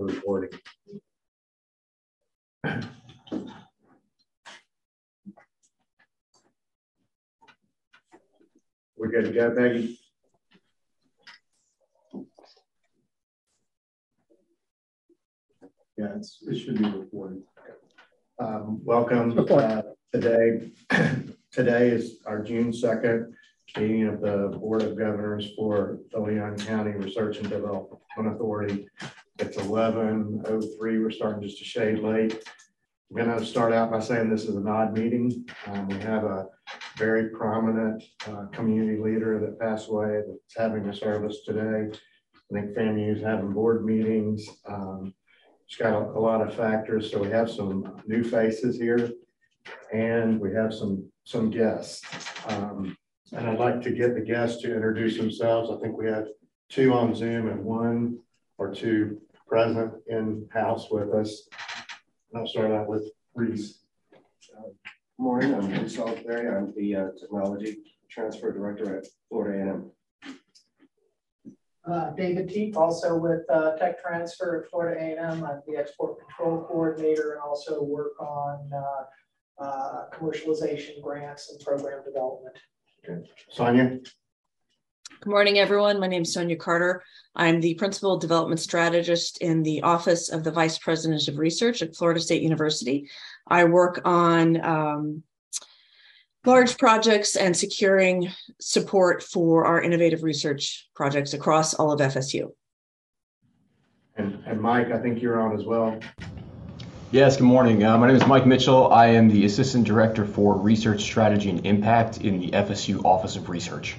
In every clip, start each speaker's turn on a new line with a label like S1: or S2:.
S1: recording. We're good to go, Peggy? Yeah, it should be recorded. Welcome. Today is our June 2nd meeting of the Board of Governors for the Leon County Research and Development Authority. It's 11:03. We're starting just a shade late. I'm going to start out by saying this is an odd meeting. We have a very prominent community leader that passed away that's having a service today. I think FAMU is having board meetings. It's got a lot of factors. So we have some new faces here and we have some guests. And I'd like to get the guests to introduce themselves. I think we have 2 on Zoom and 1 or 2 present in-house with us. I'll start out with Reese.
S2: Good morning, I'm Reese Salisbury. I'm the Technology Transfer Director at Florida A&M.
S3: David Teep, also with Tech Transfer at Florida A&M. I'm the Export Control Coordinator and also work on commercialization grants and program development.
S1: Okay. Sonia.
S4: Good morning, everyone. My name is Sonia Carter. I'm the Principal Development Strategist in the Office of the Vice President of Research at Florida State University. I work on large projects and securing support for our innovative research projects across all of FSU.
S1: And Mike, I think you're on as well.
S5: Yes, good morning. My name is Mike Mitchell. I am the Assistant Director for Research Strategy and Impact in the FSU Office of Research.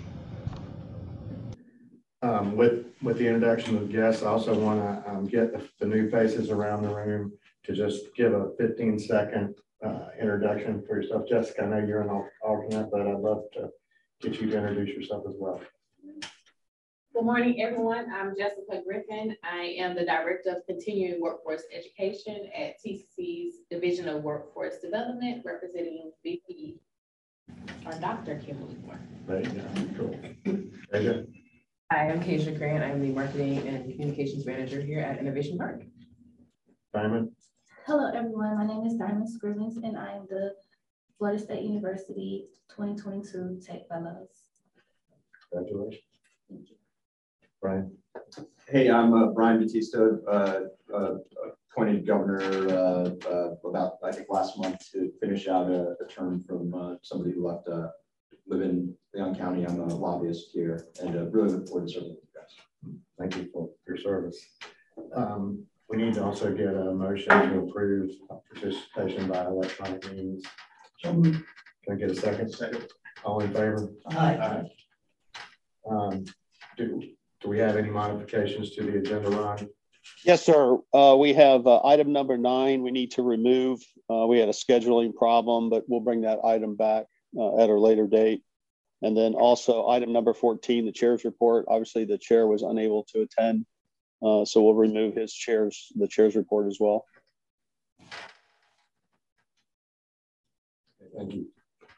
S1: With the introduction of guests, I also want to get the new faces around the room to just give a 15-second introduction for yourself. Jessica, I know you're an alternate, but I'd love to get you to introduce yourself as well.
S6: Good morning, everyone. I'm Jessica Griffin. I am the Director of Continuing Workforce Education at TCC's Division of Workforce Development, representing VP, our Dr. Kimberly Moore.
S1: Right, yeah, cool. Asia.
S7: Hi, I'm Keisha Grant. I'm the Marketing and Communications Manager here at Innovation Park.
S1: Diamond.
S8: Hello, everyone. My name is Diamond Scrivens, and I am the Florida State University 2022 Tech Fellows.
S1: Congratulations. Thank you. Brian.
S9: Hey, I'm Brian Batista, appointed governor about, I think, last month to finish out a term from somebody who left live in Leon County. I'm a lobbyist here and really look forward to serving with you guys.
S1: Thank you for your service. We need to also get a motion to approve participation by electronic means. Can I get a second? Second. All in favor?
S3: Aye.
S1: Do we have any modifications to the agenda, Ron?
S10: Yes, sir. We have item number 9 we need to remove. We had a scheduling problem, but we'll bring that item back at a later date. And then also item number 14, the chair's report. Obviously, the chair was unable to attend, so we'll remove the chair's report as well.
S1: Thank you.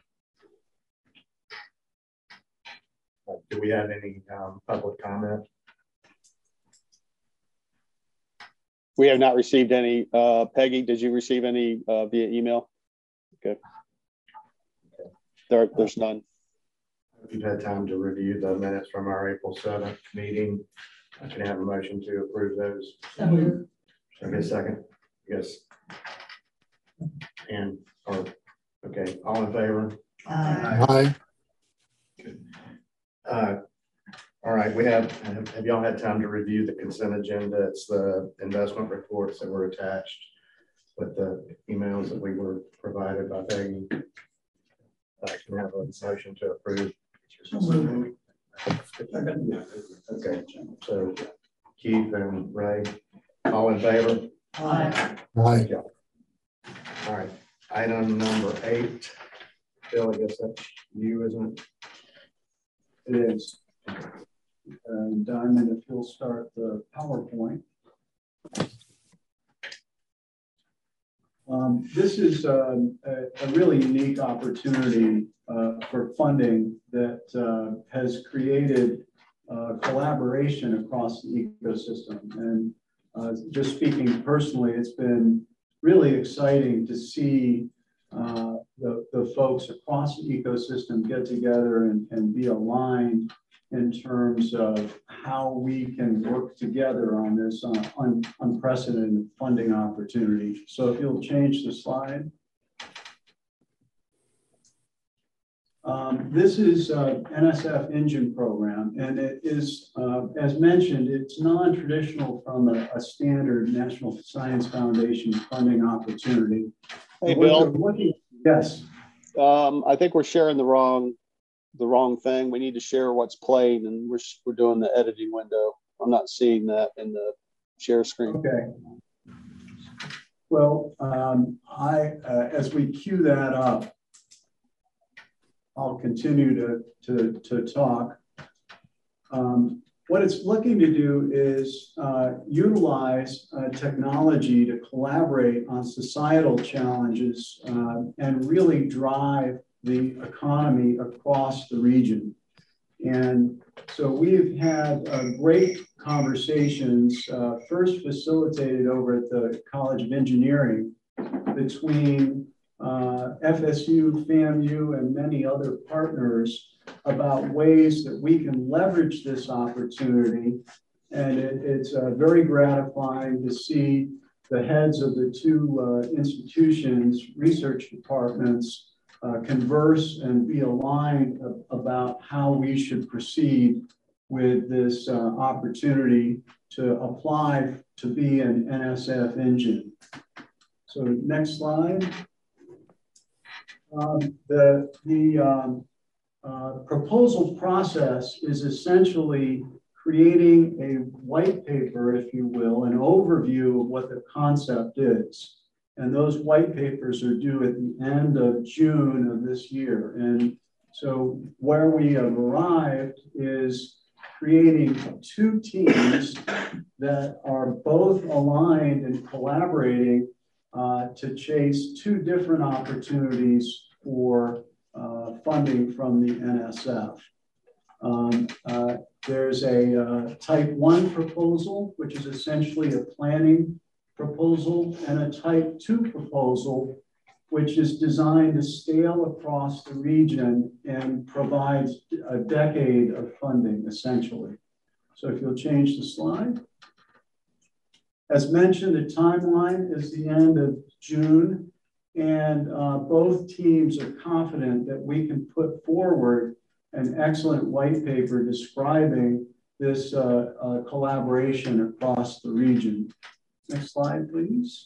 S1: Do we have any public comment?
S10: We have not received any. Peggy, did you receive any via email? Okay. There's none.
S1: If you've had time to review the minutes from our April 7th meeting, I can have a motion to approve those. Should I get a second? Yes. And, okay, all in favor?
S3: Aye.
S1: Good. All right, have y'all had time to review the consent agenda? It's the investment reports that were attached with the emails that we were provided by Peggy. I can have a motion to approve. Okay, so Keith and Ray, all in favor?
S3: Aye.
S1: Thank you. All right, item number 8. Bill, I guess that's you, isn't it?
S11: It is. Diamond, if you'll start the PowerPoint. This is a really unique opportunity for funding that has created collaboration across the ecosystem. And just speaking personally, it's been really exciting to see the folks across the ecosystem get together and be aligned in terms of how we can work together on this unprecedented funding opportunity. So if you'll change the slide. This is NSF Engine program, and it is, as mentioned, it's non-traditional from a standard National Science Foundation funding opportunity.
S10: Hey, Bill.
S11: Yes.
S10: I think we're sharing the wrong thing. We need to share what's playing, and we're doing the editing window. I'm not seeing that in the share screen.
S11: Okay. Well, as we queue that up, I'll continue to talk. What it's looking to do is utilize technology to collaborate on societal challenges and really drive the economy across the region. And so we've had great conversations, first facilitated over at the College of Engineering between FSU, FAMU, and many other partners about ways that we can leverage this opportunity. And it's very gratifying to see the heads of the two institutions, research departments, converse and be aligned about how we should proceed with this opportunity to apply to be an NSF engine. So next slide. The proposal process is essentially creating a white paper, if you will, an overview of what the concept is. And those white papers are due at the end of June of this year. And so where we have arrived is creating two teams that are both aligned and collaborating to chase two different opportunities for funding from the NSF. There's a type 1 proposal, which is essentially a planning proposal, and a type 2 proposal, which is designed to scale across the region and provides a decade of funding, essentially. So if you'll change the slide. As mentioned, the timeline is the end of June, and both teams are confident that we can put forward an excellent white paper describing this collaboration across the region. Next slide, please.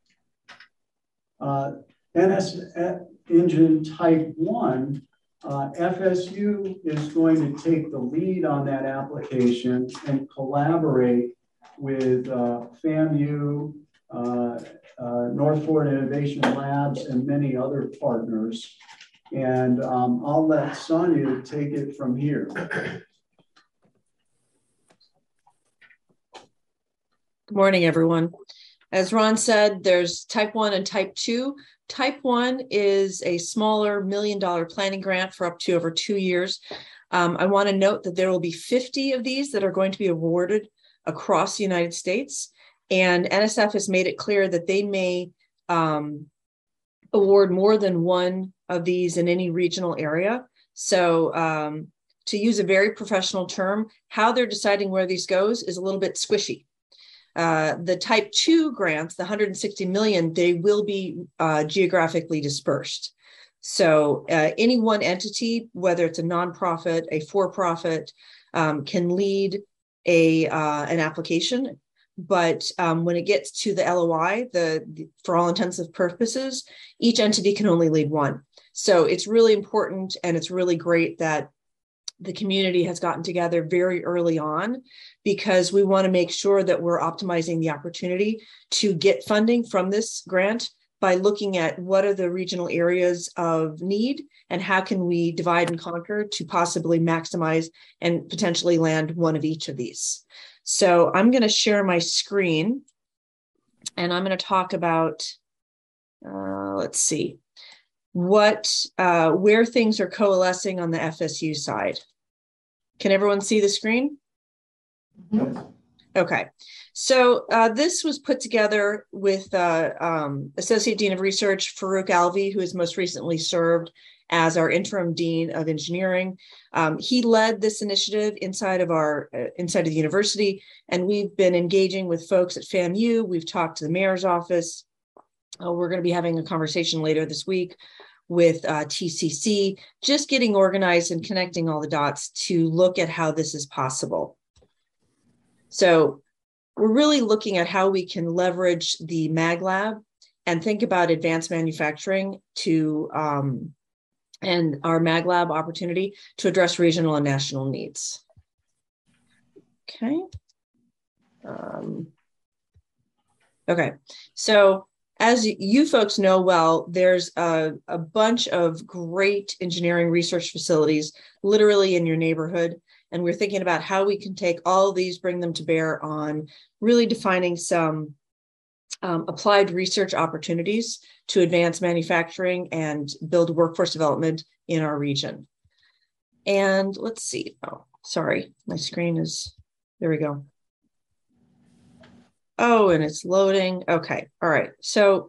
S11: NSF Engine Type 1, FSU is going to take the lead on that application and collaborate with FAMU, North Florida Innovation Labs, and many other partners. And I'll let Sonia take it from here.
S4: Good morning, everyone. As Ron said, there's type 1 and type 2. Type 1 is a smaller $1 million planning grant for up to over 2 years. I want to note that there will be 50 of these that are going to be awarded across the United States. And NSF has made it clear that they may award more than one of these in any regional area. So to use a very professional term, how they're deciding where these goes is a little bit squishy. The type 2 grants, the 160 million, they will be geographically dispersed. So any one entity, whether it's a nonprofit, a for-profit, can lead an application. But when it gets to the LOI, for all intensive purposes, each entity can only lead one. So it's really important, and it's really great that the community has gotten together very early on, because we want to make sure that we're optimizing the opportunity to get funding from this grant by looking at what are the regional areas of need and how can we divide and conquer to possibly maximize and potentially land one of each of these. So I'm going to share my screen, and I'm going to talk about, let's see, where things are coalescing on the FSU side. Can everyone see the screen?
S1: Yes.
S4: Okay, so this was put together with Associate Dean of Research Farouk Alvi, who has most recently served as our interim Dean of Engineering. He led this initiative inside of the university, and we've been engaging with folks at FAMU. We've talked to the mayor's office. We're going to be having a conversation later this week with TCC, just getting organized and connecting all the dots to look at how this is possible. So we're really looking at how we can leverage the Mag Lab and think about advanced manufacturing to and our Mag Lab opportunity to address regional and national needs. Okay. Okay, so as you folks know well, there's a bunch of great engineering research facilities literally in your neighborhood. And we're thinking about how we can take all of these, bring them to bear on really defining some applied research opportunities to advance manufacturing and build workforce development in our region. And let's see, oh, sorry, my screen is, there we go. Oh, and it's loading. Okay, all right. So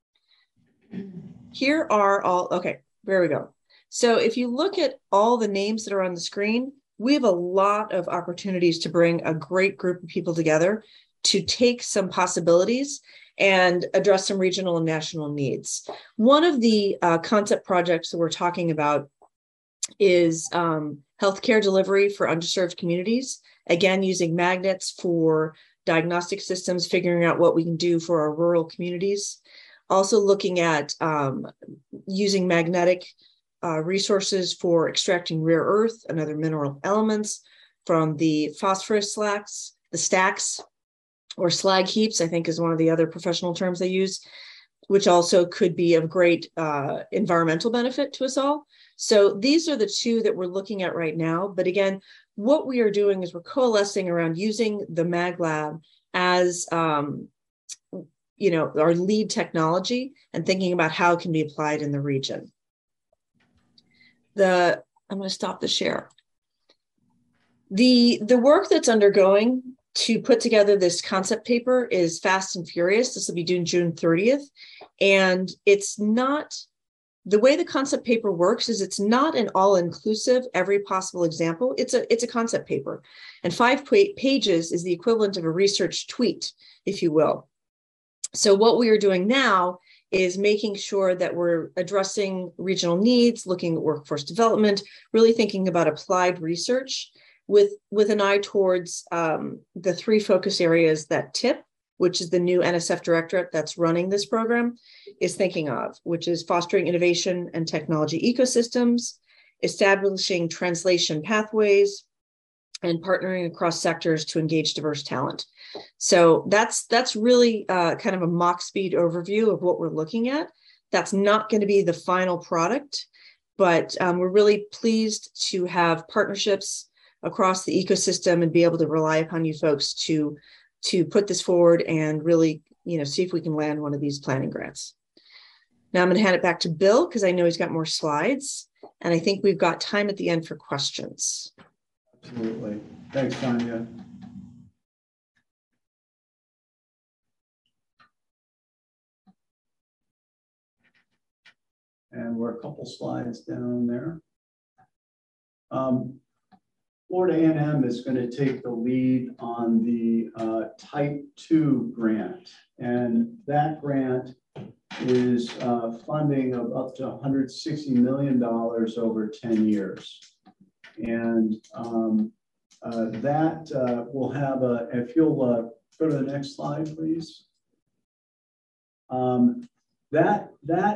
S4: here are all, okay, there we go. So if you look at all the names that are on the screen, we have a lot of opportunities to bring a great group of people together to take some possibilities and address some regional and national needs. One of the concept projects that we're talking about is healthcare delivery for underserved communities, again, using magnets for diagnostic systems, figuring out what we can do for our rural communities. Also looking at using magnetic resources for extracting rare earth and other mineral elements from the phosphorus stacks, or slag heaps, I think is one of the other professional terms they use, which also could be of great environmental benefit to us all. So these are the two that we're looking at right now. But again, what we are doing is we're coalescing around using the Mag Lab as you know, our lead technology and thinking about how it can be applied in the region. I'm going to stop the share. The work that's undergoing to put together this concept paper is fast and furious. This will be due June 30th. And it's not, the way the concept paper works is it's not an all-inclusive, every possible example. It's a concept paper. And 5 pages is the equivalent of a research tweet, if you will. So what we are doing now is making sure that we're addressing regional needs, looking at workforce development, really thinking about applied research with an eye towards the 3 focus areas that TIP, which is the new NSF directorate that's running this program, is thinking of, which is fostering innovation and technology ecosystems, establishing translation pathways, and partnering across sectors to engage diverse talent. So that's really kind of a Mach speed overview of what we're looking at. That's not going to be the final product, but we're really pleased to have partnerships across the ecosystem and be able to rely upon you folks to put this forward and really, you know, see if we can land one of these planning grants. Now I'm going to hand it back to Bill because I know he's got more slides, and I think we've got time at the end for questions.
S11: Absolutely. Thanks, Tanya. And we're a couple slides down there. Florida A&M is going to take the lead on the Type 2 grant. And that grant is funding of up to $160 million over 10 years. And that will have a, if you'll go to the next slide, please. That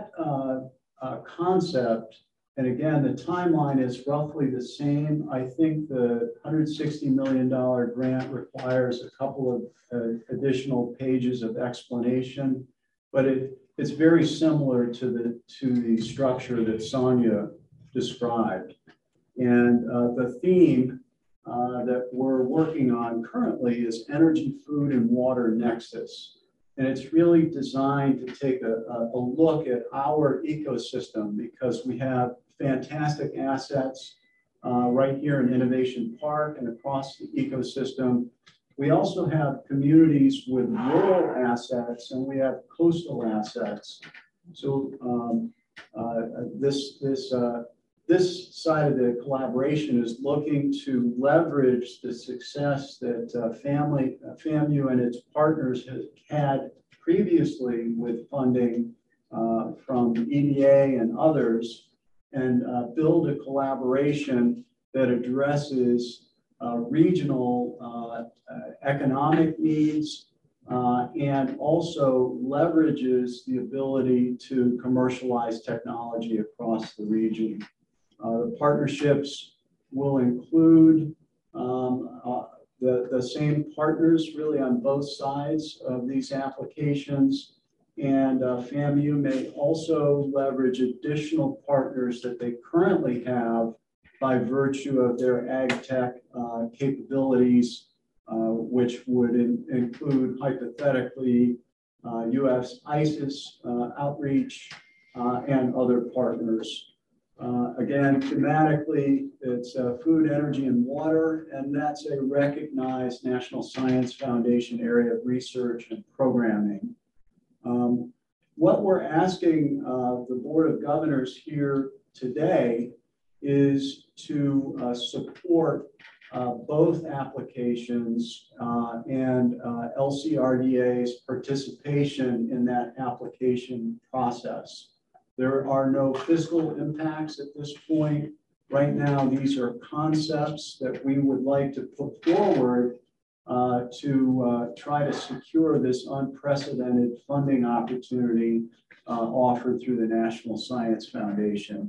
S11: concept, and again, the timeline is roughly the same. I think the $160 million grant requires a couple of additional pages of explanation, but it's very similar to the structure that Sonia described. And the theme that we're working on currently is energy, food, and water nexus. And it's really designed to take a look at our ecosystem because we have fantastic assets right here in Innovation Park and across the ecosystem. We also have communities with rural assets and we have coastal assets. So this side of the collaboration is looking to leverage the success that FAMU and its partners have had previously with funding from EDA and others, and build a collaboration that addresses regional economic needs and also leverages the ability to commercialize technology across the region. The partnerships will include the same partners really on both sides of these applications. And FAMU may also leverage additional partners that they currently have by virtue of their ag tech capabilities, which would include hypothetically US ISIS outreach and other partners. Again, thematically, it's food, energy, and water, and that's a recognized National Science Foundation area of research and programming. What we're asking the Board of Governors here today is to support both applications and LCRDA's participation in that application process. There are no fiscal impacts at this point. Right now, these are concepts that we would like to put forward to try to secure this unprecedented funding opportunity offered through the National Science Foundation.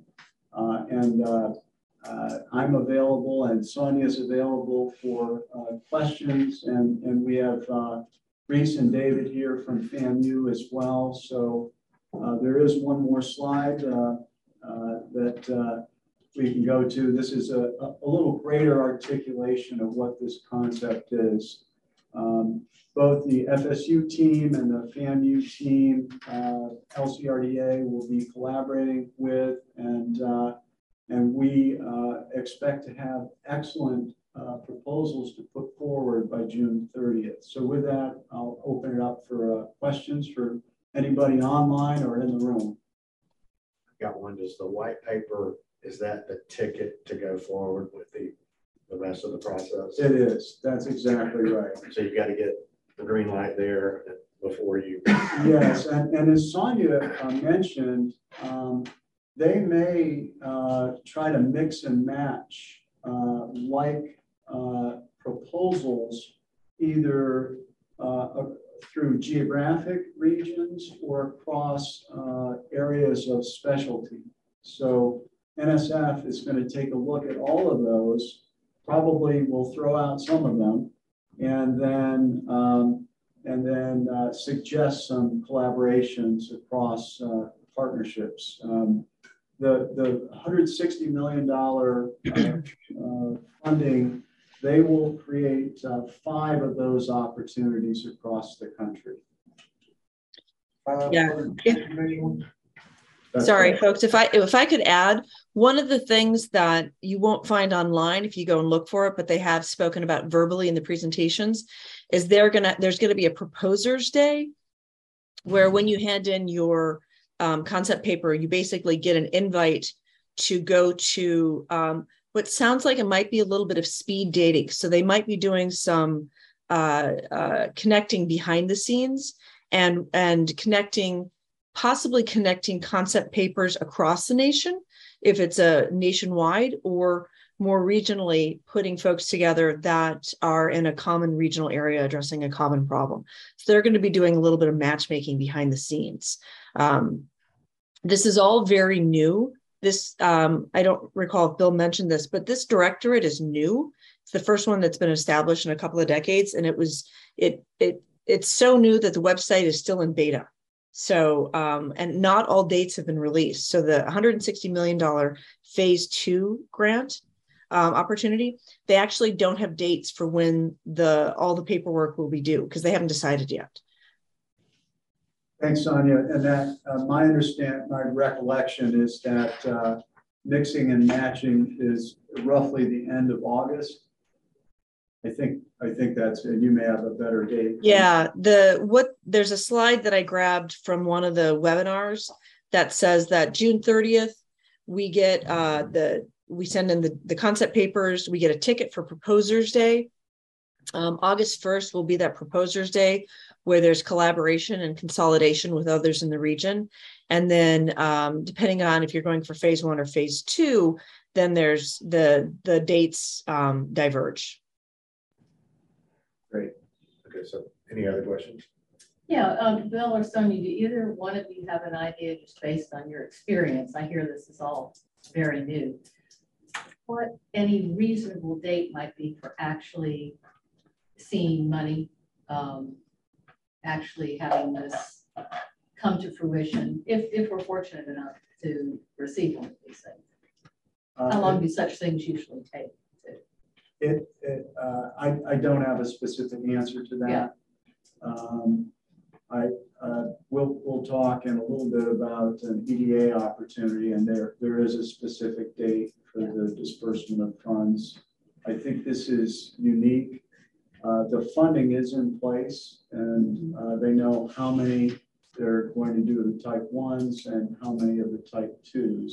S11: I'm available and Sonia is available for questions, and we have Reese and David here from FAMU as well. So there is one more slide that we can go to. This is a little greater articulation of what this concept is. Both the FSU team and the FAMU team, LCRDA will be collaborating with, and we expect to have excellent proposals to put forward by June 30th. So with that, I'll open it up for questions for anybody online or in the room.
S1: Got one. Does the white paper, is that the ticket to go forward with the rest of the process?
S11: It is. That's exactly right.
S1: So you got to get the green light there before you.
S11: Yes, and as Sonia mentioned, they may try to mix and match like proposals either through geographic regions or across areas of specialty. So NSF is going to take a look at all of those. Probably we'll throw out some of them, and then suggest some collaborations across partnerships. The $160 million funding, they will create 5 of those opportunities across the country.
S4: Yeah. Sorry, folks, if I could add, one of the things that you won't find online if you go and look for it, but they have spoken about verbally in the presentations, is there's going to be a proposers day where when you hand in your concept paper, you basically get an invite to go to what sounds like it might be a little bit of speed dating. So they might be doing some connecting behind the scenes and possibly connecting concept papers across the nation, if it's a nationwide, or more regionally, putting folks together that are in a common regional area addressing a common problem. So they're going to be doing a little bit of matchmaking behind the scenes. This is all very new. This, I don't recall if Bill mentioned this, but this directorate is new. It's the first one that's been established in a couple of decades. And it's so new that the website is still in beta. So, and not all dates have been released. So the $160 million phase 2 grant opportunity, they actually don't have dates for when all the paperwork will be due because they haven't decided yet.
S11: Thanks, Sonia. And that my recollection is that mixing and matching is roughly the end of August. I think that's, and you may have a better date.
S4: Yeah, there's a slide that I grabbed from one of the webinars that says that June 30th, we get we send in the concept papers, we get a ticket for Proposers Day. August 1st will be that Proposers Day where there's collaboration and consolidation with others in the region. And then depending on if you're going for phase 1 or phase 2, then there's the dates diverge.
S1: Great. Okay, so any other questions?
S12: Yeah, Bill or Sonia, do either one of you have an idea just based on your experience? I hear this is all very new. What any reasonable date might be for actually seeing money, actually having this come to fruition, if we're fortunate enough to receive one of these things? How long do such things usually take?
S11: I don't have a specific answer to that. Yeah. We'll talk in a little bit about an EDA opportunity, and there is a specific date for the disbursement of funds. I think this is unique. The funding is in place, and they know how many they're going to do the type 1s and how many of the type 2s.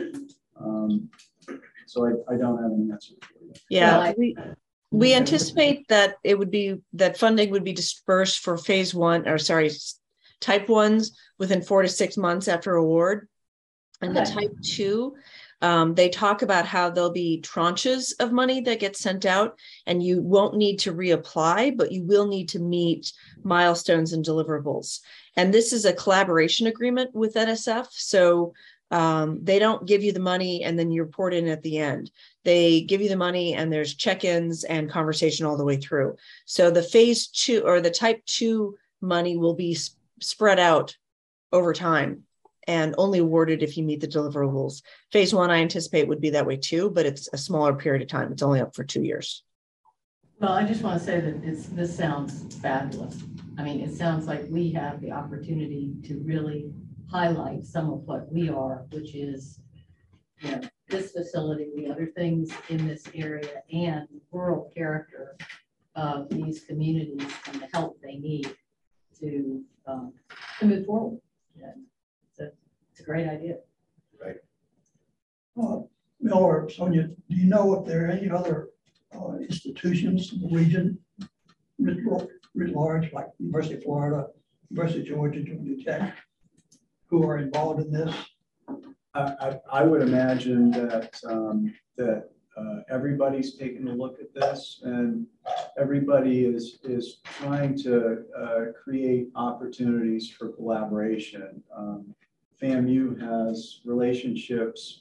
S11: So I don't have an answer for you.
S4: Yeah, we anticipate that funding would be dispersed for phase 1, or sorry, type 1s within 4 to 6 months after award. And the type 2, they talk about how there'll be tranches of money that get sent out, and you won't need to reapply, but you will need to meet milestones and deliverables. And this is a collaboration agreement with NSF. So they don't give you the money and then you report in at the end. They give you the money and there's check-ins and conversation all the way through. So the phase 2 or the type 2 money will be spread out over time and only awarded if you meet the deliverables. Phase 1, I anticipate, would be that way too, but it's a smaller period of time. It's only up for 2 years.
S12: Well, I just want to say that this sounds fabulous. I mean, it sounds like we have the opportunity to really highlight some of what we are, which is, you know, this facility, the other things in this area, and the rural character of these communities and the help they need to move forward. Yeah. It's a great idea.
S1: Right.
S13: Bill or Sonia, do you know if there are any other institutions in the region writ large, like University of Florida, University of Georgia, Georgia Tech, who are involved in this?
S11: I would imagine that everybody's taking a look at this, and everybody is trying to create opportunities for collaboration. FAMU has relationships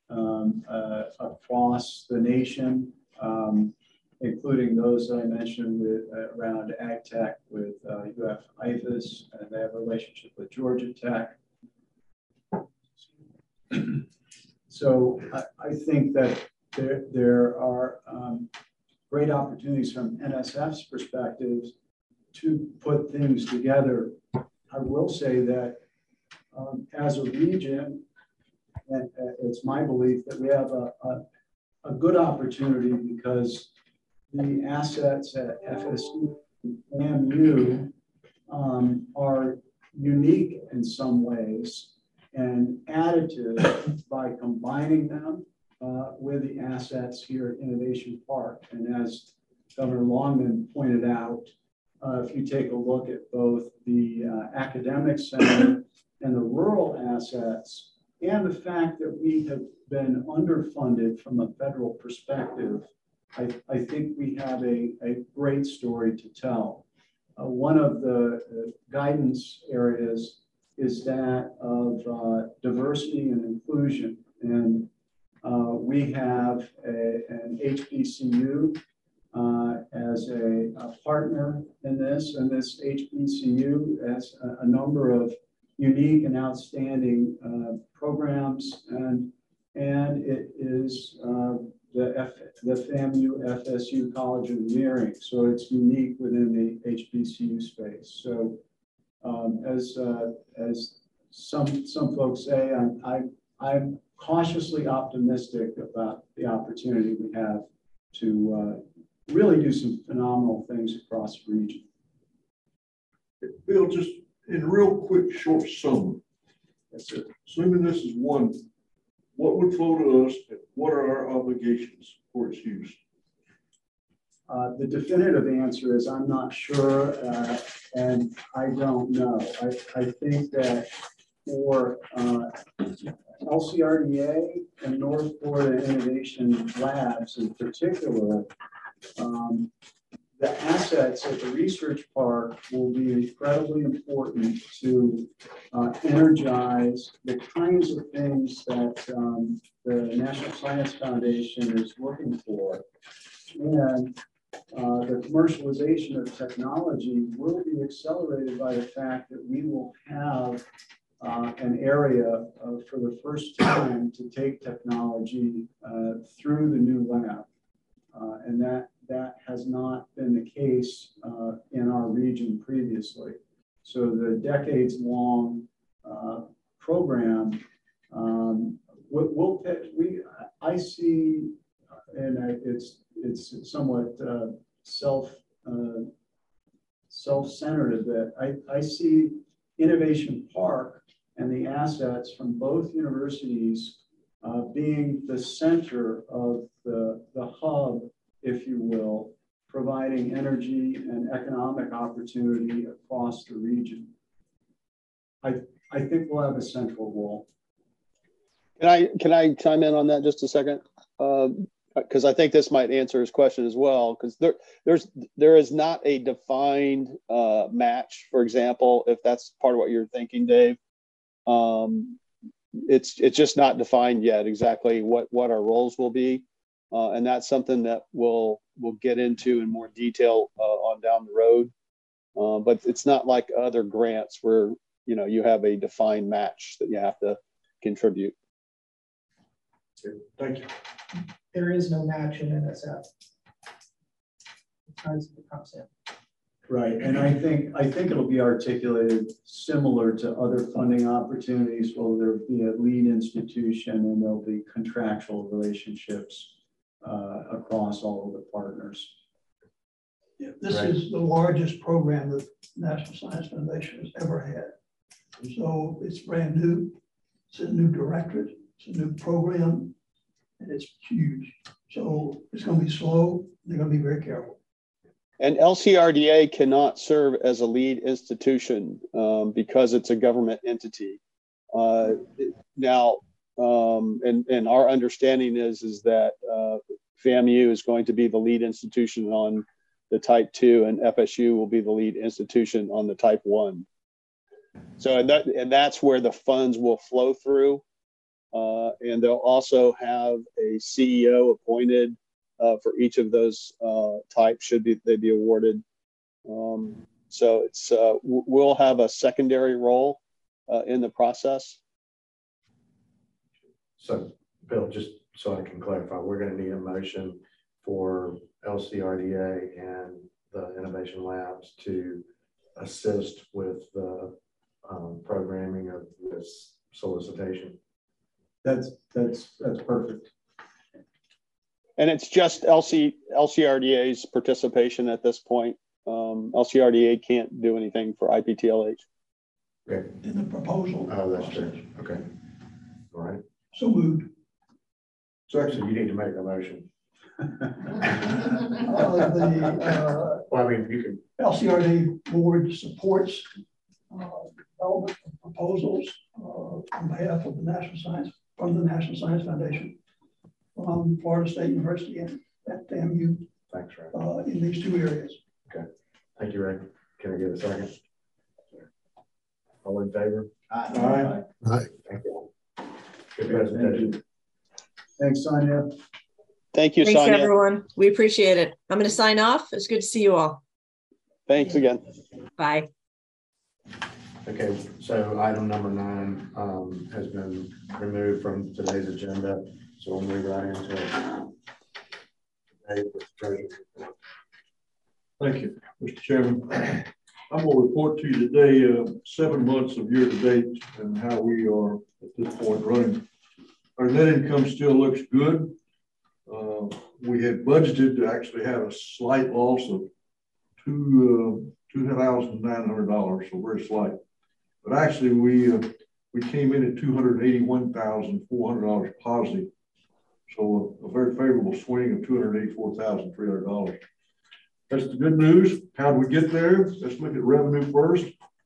S11: across the nation, including those that I mentioned with around ag tech with UF IFAS, and they have a relationship with Georgia Tech. So I think that there are great opportunities from NSF's perspective to put things together. I will say that as a region, and it's my belief that we have a good opportunity because the assets at FSU and FAMU are unique in some ways and additive by combining them with the assets here at Innovation Park. And as Governor Longman pointed out, if you take a look at both the academic center and the rural assets, and the fact that we have been underfunded from a federal perspective, I think we have a great story to tell. One of the guidance areas is that of diversity and inclusion. And we have an HBCU as a partner in this, and this HBCU has a number of unique and outstanding programs, and it is the FAMU FSU College of Engineering, so it's unique within the HBCU space. So as some folks say, I'm cautiously optimistic about the opportunity we have to really do some phenomenal things across the region.
S14: Bill, just in a real quick, short summary. That's it. Assuming this is one, what would flow to us and what are our obligations for its use?
S11: The definitive answer is I'm not sure, and I don't know. I think that for LCRDA and North Florida Innovation Labs in particular, the assets at the research park will be incredibly important to energize the kinds of things that the National Science Foundation is looking for. And the commercialization of technology will be accelerated by the fact that we will have an area for the first time to take technology through the new lab. And that has not been the case in our region previously. So the decades-long program I see, and it's somewhat self-centered a bit. I see Innovation Park and the assets from both universities being the center of the hub, if you will, providing energy and economic opportunity across the region. I think we'll have a central role.
S10: Can I chime in on that just a second? Because I think this might answer his question as well. Because there is not a defined match, for example, if that's part of what you're thinking, Dave. It's just not defined yet exactly what our roles will be, and that's something that we'll get into in more detail on down the road. But it's not like other grants where you have a defined match that you have to contribute.
S14: Thank you.
S3: There is no match in NSF. It comes in.
S11: Right, and I think it'll be articulated similar to other funding opportunities. Will there be a lead institution, and there'll be contractual relationships across all of the partners.
S13: Yeah, this is the largest program that National Science Foundation has ever had. So it's brand new. It's a new directorate. It's a new program, and it's huge. So it's going to be slow. They're going to be very careful.
S10: And LCRDA cannot serve as a lead institution because it's a government entity. Now, and our understanding is that FAMU is going to be the lead institution on the Type 2, and FSU will be the lead institution on the Type 1. So, and that's where the funds will flow through. And they'll also have a CEO appointed for each of those types, should they be awarded. So it's we'll have a secondary role in the process.
S1: So, Bill, just so I can clarify, we're going to need a motion for LCRDA and the Innovation Labs to assist with the programming of this solicitation.
S11: That's perfect.
S10: And it's just LCRDA's participation at this point. LCRDA can't do anything for IPTLH.
S1: Okay.
S13: In the proposal.
S1: Oh, that's true. Okay. All right.
S13: So moved.
S1: So actually, you need to make a motion.
S13: Well,
S1: I mean, you can.
S13: LCRDA board supports development of proposals on behalf of the National Science Foundation from Florida State University and at FAMU.
S1: Thanks, Ray.
S13: In these two areas.
S1: Okay. Thank you, Ray. Can I get a second? All in favor?
S14: Aye.
S1: Aye. Thank you. Good presentation.
S11: Thanks, Sonia.
S10: Thank you,
S4: Thanks,
S10: Sonia.
S4: everyone. We appreciate it. I'm going to sign off. It's good to see you all.
S10: Thanks again.
S4: Bye.
S1: Okay, so item number 9 has been removed from today's agenda. So we'll move right into it.
S14: Thank you, Mr. Chairman. I'm going to report to you today 7 months of year-to-date and how we are at this point running. Our net income still looks good. We had budgeted to actually have a slight loss of $2,900, so very slight. But actually, we came in at $281,400 positive. So a very favorable swing of $284,300. That's the good news. How did we get there? Let's look at revenue first.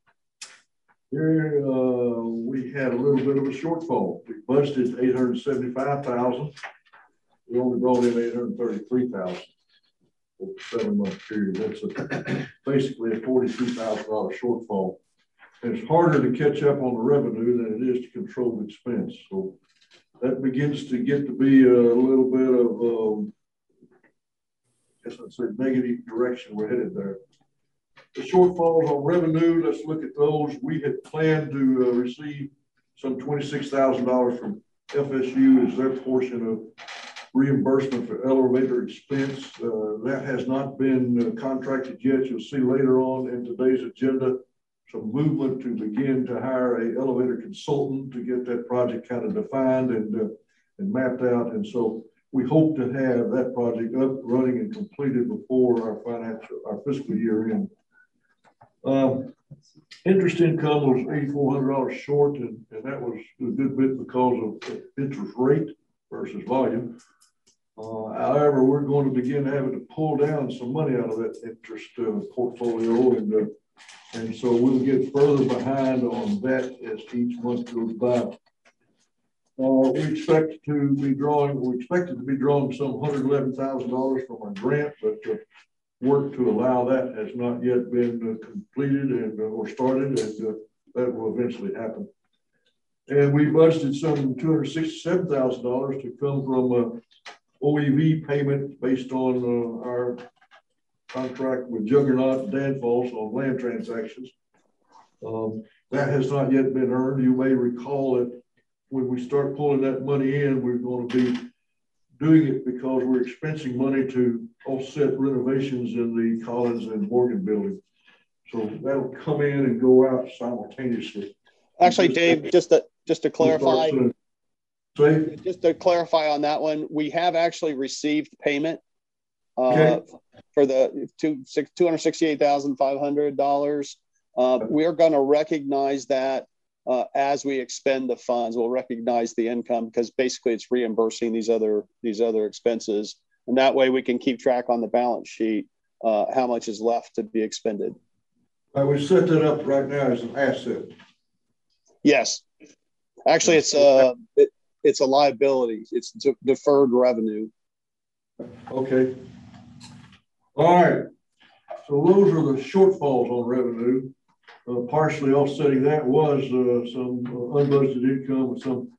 S14: Here we had a little bit of a shortfall. We budgeted $875,000. We only brought in $833,000 for a 7-month period. That's basically a $42,000 shortfall. And it's harder to catch up on the revenue than it is to control the expense. So that begins to get to be a little bit of, I guess I'd say, negative direction we're headed there. The shortfalls on revenue, let's look at those. We had planned to receive some $26,000 from FSU as their portion of reimbursement for elevator expense. That has not been contracted yet. You'll see later on in today's agenda some movement to begin to hire an elevator consultant to get that project kind of defined and mapped out. And so we hope to have that project up, running, and completed before our fiscal year end. Interest income was $8,400 short, and that was a good bit because of interest rate versus volume. However, we're going to begin having to pull down some money out of that interest portfolio, and so we'll get further behind on that as each month goes by. We expected to be drawing some $111,000 from our grant, but work to allow that has not yet been completed or started, and that will eventually happen. And we budgeted some $267,000 to come from OEV payment based on our contract with Juggernaut and Danfoss on land transactions. That has not yet been earned. You may recall that when we start pulling that money in, we're going to be doing it because we're expensing money to offset renovations in the Collins and Morgan building. So that'll come in and go out simultaneously.
S10: Actually, Dave, just to clarify, just to clarify on that one, we have actually received payment for the $268,500. We are going to recognize that as we expend the funds. We'll recognize the income because basically it's reimbursing these other expenses, and that way we can keep track on the balance sheet how much is left to be expended.
S14: We set that up right now as an asset.
S10: Yes, actually, it's a liability. It's deferred revenue.
S14: Okay. All right. So those are the shortfalls on revenue. Partially offsetting that was some unbudgeted income of some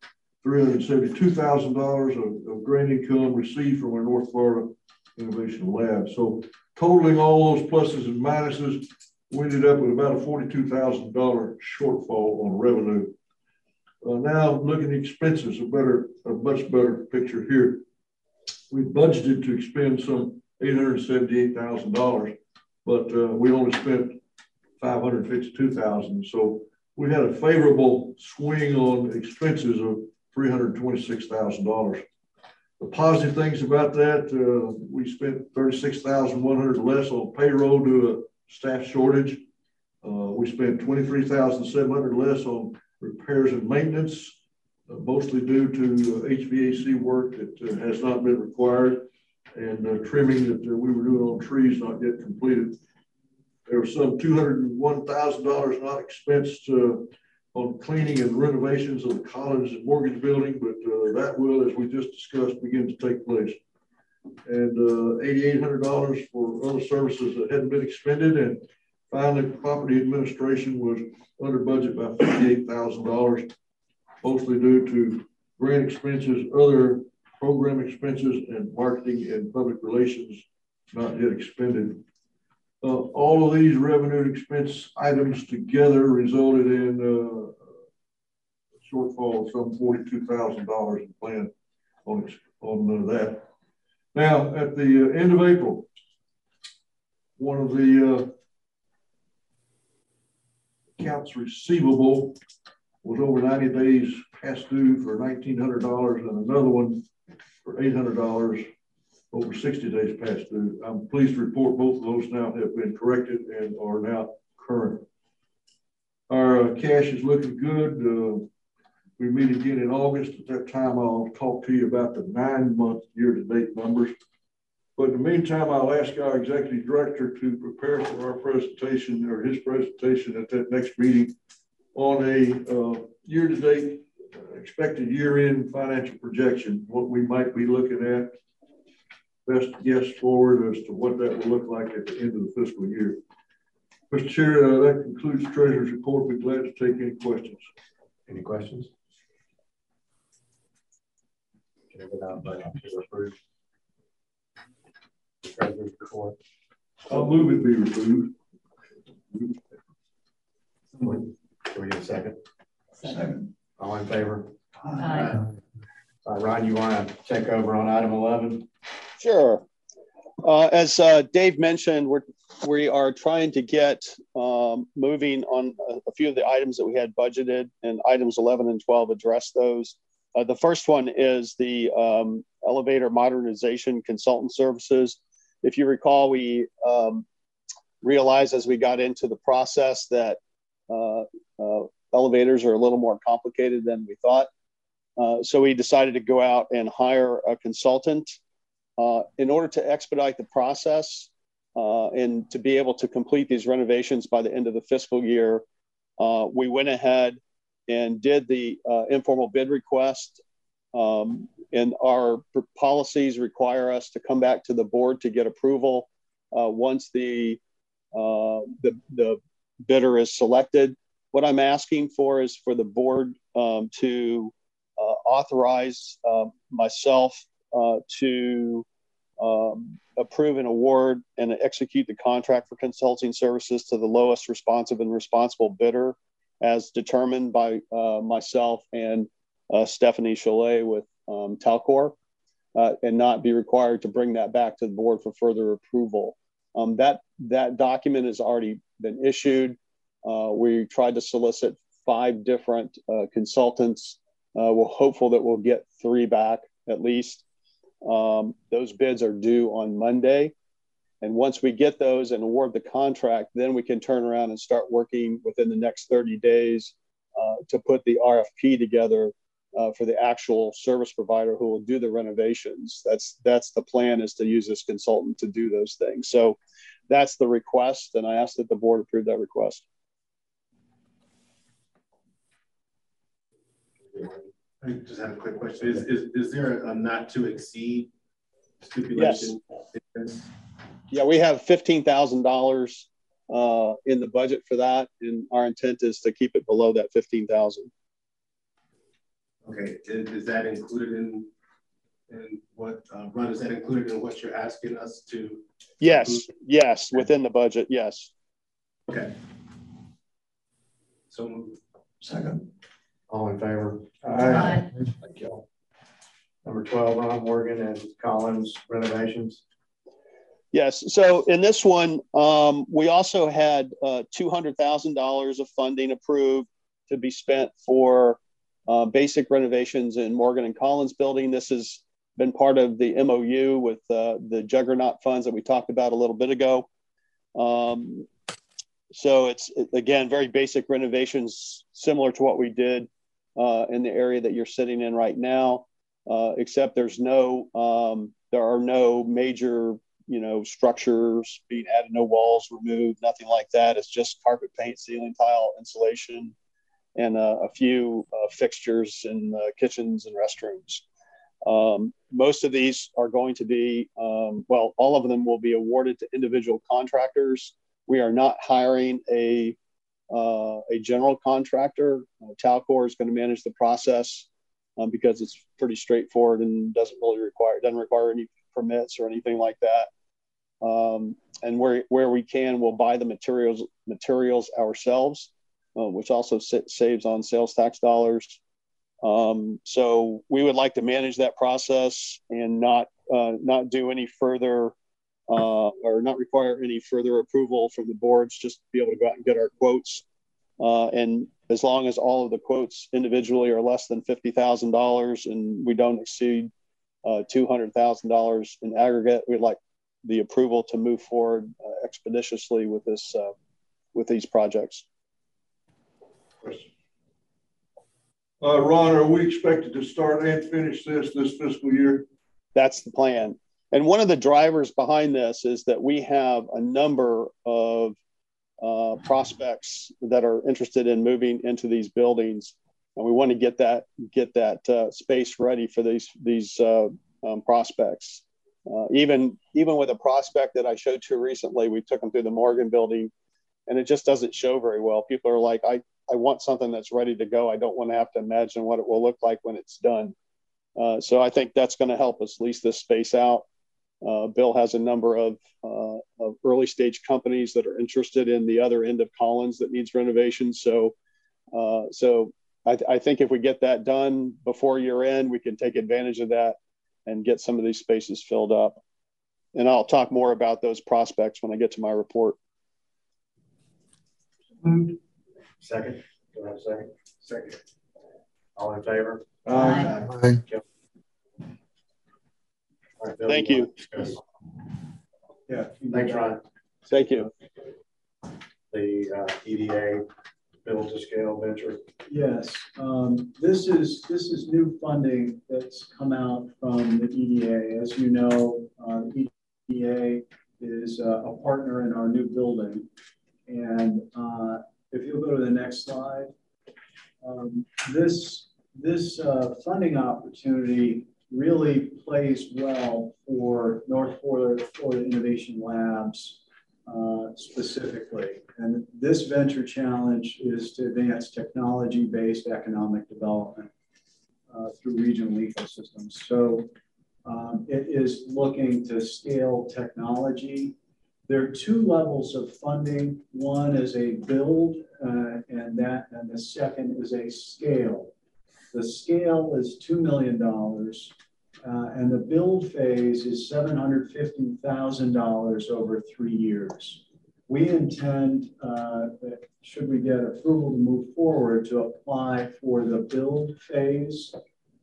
S14: $372,000 of grant income received from our North Florida Innovation Lab. So totaling all those pluses and minuses, we ended up with about a $42,000 shortfall on revenue. Now looking at expenses, a much better picture here. We budgeted to expend some $878,000, but we only spent $552,000. So we had a favorable swing on expenses of $326,000. The positive things about that, we spent $36,100 less on payroll due to a staff shortage. We spent $23,700 less on repairs and maintenance, mostly due to HVAC work that has not been required, and trimming that we were doing on trees not yet completed. There was some $201,000 not expensed on cleaning and renovations of the Collins and Morgan building, but that will, as we just discussed, begin to take place. And $8,800 for other services that hadn't been expended. And finally, property administration was under budget by $58,000, mostly due to grant expenses, other program expenses, and marketing and public relations not yet expended. All of these revenue and expense items together resulted in a shortfall of some $42,000 in plan on that. Now, at the end of April, one of the accounts receivable was over 90 days past due for $1,900, and another one for $800 over 60 days past due. I'm pleased to report both of those now have been corrected and are now current. Our cash is looking good. We meet again in August. At that time, I'll talk to you about the 9-month year-to-date numbers. But in the meantime, I'll ask our executive director to prepare for our presentation or his presentation at that next meeting on a year-to-date expected year-end financial projection, what we might be looking at, best guess forward as to what that will look like at the end of the fiscal year. Mr. Chair, that concludes the Treasurer's report. We're glad to take any questions.
S1: Any questions? Can I go down by approved? Treasurer's report.
S14: I'll move it be approved.
S1: Can we get a second?
S13: Second.
S1: All in favor?
S12: Aye.
S1: Ron, you want to take over on item 11?
S10: Sure. As Dave mentioned, we are trying to get moving on a few of the items that we had budgeted, and items 11 and 12 address those. The first one is the elevator modernization consultant services. If you recall, we realized as we got into the process that elevators are a little more complicated than we thought. So we decided to go out and hire a consultant in order to expedite the process and to be able to complete these renovations by the end of the fiscal year. We went ahead and did the informal bid request. And our policies require us to come back to the board to get approval once the bidder is selected. What I'm asking for is for the board to authorize myself to approve an award and execute the contract for consulting services to the lowest responsive and responsible bidder as determined by myself and Stephanie Chalet with Talcor, and not be required to bring that back to the board for further approval. That document has already been issued. We tried to solicit 5 different consultants. We're hopeful that we'll get 3 back at least. Those bids are due on Monday. And once we get those and award the contract, then we can turn around and start working within the next 30 days to put the RFP together for the actual service provider who will do the renovations. That's the plan, is to use this consultant to do those things. So that's the request, and I ask that the board approve that request.
S2: I just have a quick question. Is there a not to exceed stipulation?
S10: Yes. Yeah, we have $15,000 in the budget for that, and our intent is to keep it below that $15,000.
S2: Okay, is that included in what, Ron, is that included in what you're asking us to?
S10: Yes, yes, within the budget, yes.
S2: Okay. So moved.
S13: Second.
S1: All in favor?
S12: Aye.
S1: Thank you. Number 12, Ron Morgan and Collins renovations.
S10: Yes, so in this one, we also had $200,000 of funding approved to be spent for basic renovations in Morgan and Collins building. This has been part of the MOU with the Juggernaut funds that we talked about a little bit ago. So it's, again, very basic renovations, similar to what we did in the area that you're sitting in right now, except there are no major, structures being added, no walls removed, nothing like that. It's just carpet paint, ceiling tile, insulation, and a few fixtures in kitchens and restrooms. Most of these are going to be, all of them will be awarded to individual contractors. We are not hiring a general contractor. Talcor is going to manage the process because it's pretty straightforward and doesn't require any permits or anything like that. And where we can, we'll buy the materials ourselves, which also saves on sales tax dollars. So we would like to manage that process and not do any further or not require any further approval from the boards, just be able to go out and get our quotes. And as long as all of the quotes individually are less than $50,000 and we don't exceed $200,000 in aggregate. We'd like the approval to move forward expeditiously with this, with these projects.
S14: Ron, are we expected to start and finish this fiscal year?
S10: That's the plan. And one of the drivers behind this is that we have a number of prospects that are interested in moving into these buildings, and we want to get that space ready for these prospects. Even with a prospect that I showed you recently, we took them through the Morgan building, and it just doesn't show very well. People are like, I want something that's ready to go. I don't want to have to imagine what it will look like when it's done. So I think that's going to help us lease this space out. Bill has a number of early stage companies that are interested in the other end of Collins that needs renovation. So I think if we get that done before year end, we can take advantage of that and get some of these spaces filled up. And I'll talk more about those prospects when I get to my report.
S1: Second. Do I have a second? Second. All in favor?
S14: Aye.
S1: Right, Bill,
S10: Thank you.
S11: Yeah.
S1: Thanks, Ron.
S10: Thank you.
S1: The EDA build to scale venture.
S11: Yes, this is new funding that's come out from the EDA. As you know, EDA is a partner in our new building. And if you'll go to the next slide, this funding opportunity really plays well for North Florida Innovation Labs specifically. And this venture challenge is to advance technology-based economic development through regional ecosystems. So it is looking to scale technology. There are two levels of funding. One is a build, and the second is a scale. The scale is $2 million, and the build phase is $750,000 over 3 years. We intend, should we get approval to move forward, to apply for the build phase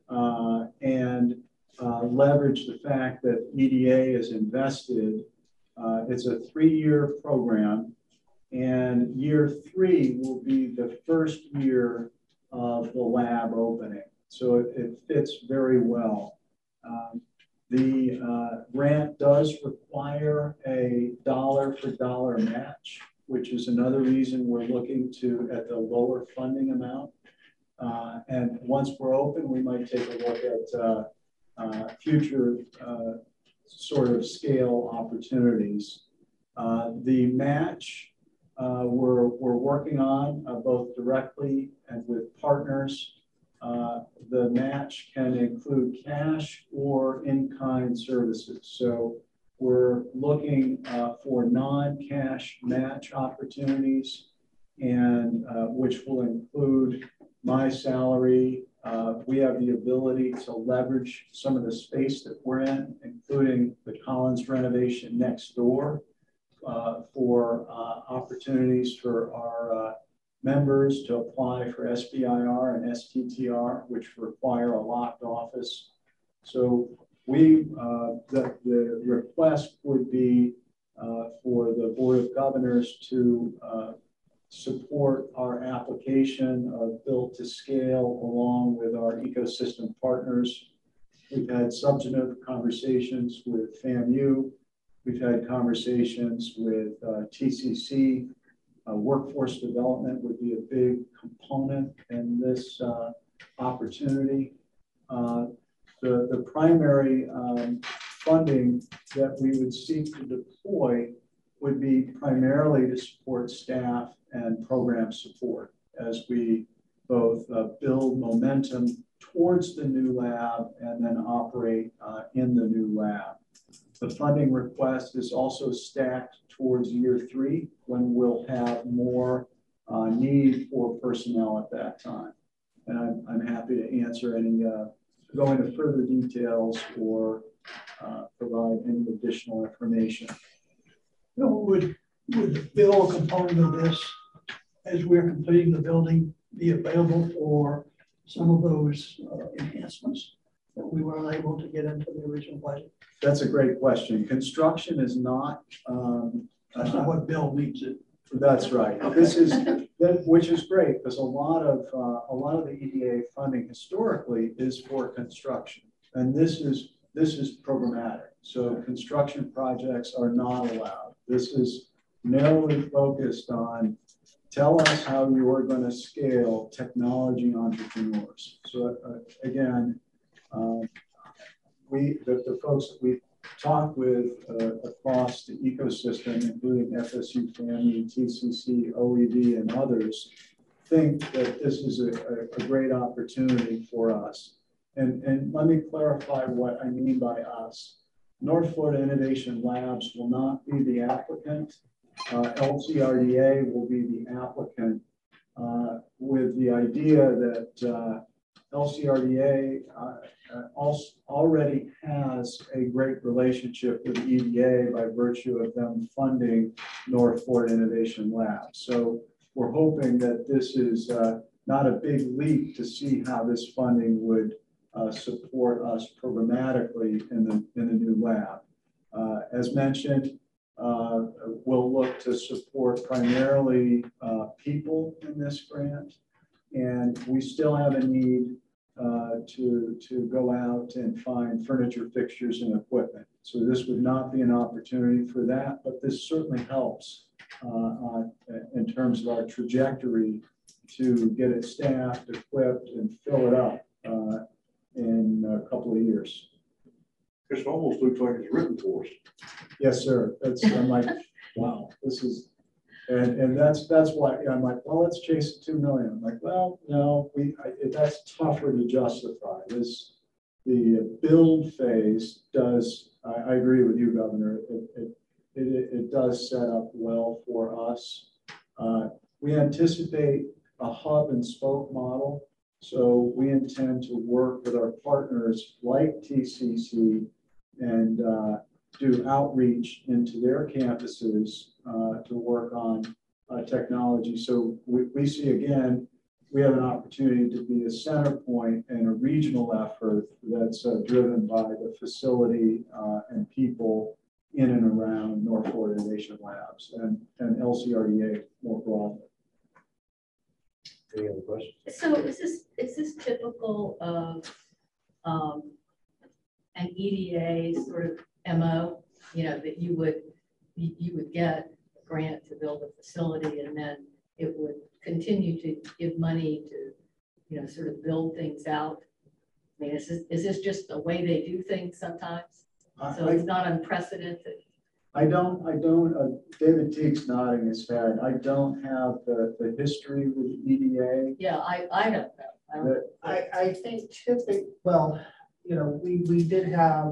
S11: and leverage the fact that EDA is invested. It's a 3-year program, and year 3 will be the first year of the lab opening. So it fits very well. The grant does require a dollar-for-dollar match, which is another reason we're looking at the lower funding amount. And once we're open, we might take a look at future sort of scale opportunities. The match we're working on both directly and with partners. The match can include cash or in-kind services. So we're looking for non-cash match opportunities, and which will include my salary. We have the ability to leverage some of the space that we're in, including the Collins renovation next door, for opportunities for our members to apply for SBIR and STTR, which require a locked office. So the request would be for the Board of Governors to support our application of built to scale along with our ecosystem partners. We've had substantive conversations with FAMU. We've had conversations with TCC. Workforce development would be a big component in this opportunity. The primary funding that we would seek to deploy would be primarily to support staff and program support as we both build momentum towards the new lab and then operate in the new lab. The funding request is also stacked towards year 3, when we'll have more need for personnel at that time. And I'm happy to answer any, go into further details or provide any additional information.
S13: So would the bill component of this, as we're completing the building, be available for some of those enhancements that we weren't able to get into the original budget?
S11: That's a great question. Construction is not.
S13: That's not what Bill needs it.
S11: That's right.
S13: Okay.
S11: This is that, which is great because a lot of the EDA funding historically is for construction, and this is programmatic. So construction projects are not allowed. This is narrowly focused on tell us how you are going to scale technology entrepreneurs. So again, the folks that we talk with across the ecosystem, including FSU, FAMI, TCC, OED, and others, think that this is a great opportunity for us. And let me clarify what I mean by us. North Florida Innovation Labs will not be the applicant. LCRDA will be the applicant with the idea that LCRDA already has a great relationship with EDA by virtue of them funding North Florida Innovation Labs. So we're hoping that this is not a big leap to see how this funding would support us programmatically in the new lab. As mentioned, we'll look to support primarily people in this grant, and we still have a need to go out and find furniture, fixtures, and equipment. So this would not be an opportunity for that, but this certainly helps in terms of our trajectory to get it staffed, equipped, and fill it up in a couple of years.
S14: This almost looks like it's written for us.
S11: Yes, sir. I'm like, wow, this is, and that's why I'm like, well, let's chase the 2 million. I'm like, well, no, that's tougher to justify. The build phase does. I agree with you, Governor. It does set up well for us. We anticipate a hub and spoke model. So we intend to work with our partners like TCC and do outreach into their campuses to work on technology. So we see, again, we have an opportunity to be a center point in a regional effort that's driven by the facility and people in and around North Florida Innovation Labs and LCRDA more broadly.
S1: Any other questions?
S12: So is this typical of an EDA sort of MO? You know, that you would get a grant to build a facility, and then it would continue to give money to, you know, sort of build things out. I mean, is this just the way they do things sometimes? So it's not unprecedented.
S11: I don't, David Teague's nodding his head. I don't have the history with EDA.
S12: Yeah, I don't know.
S3: I think typically, well, you know, we did have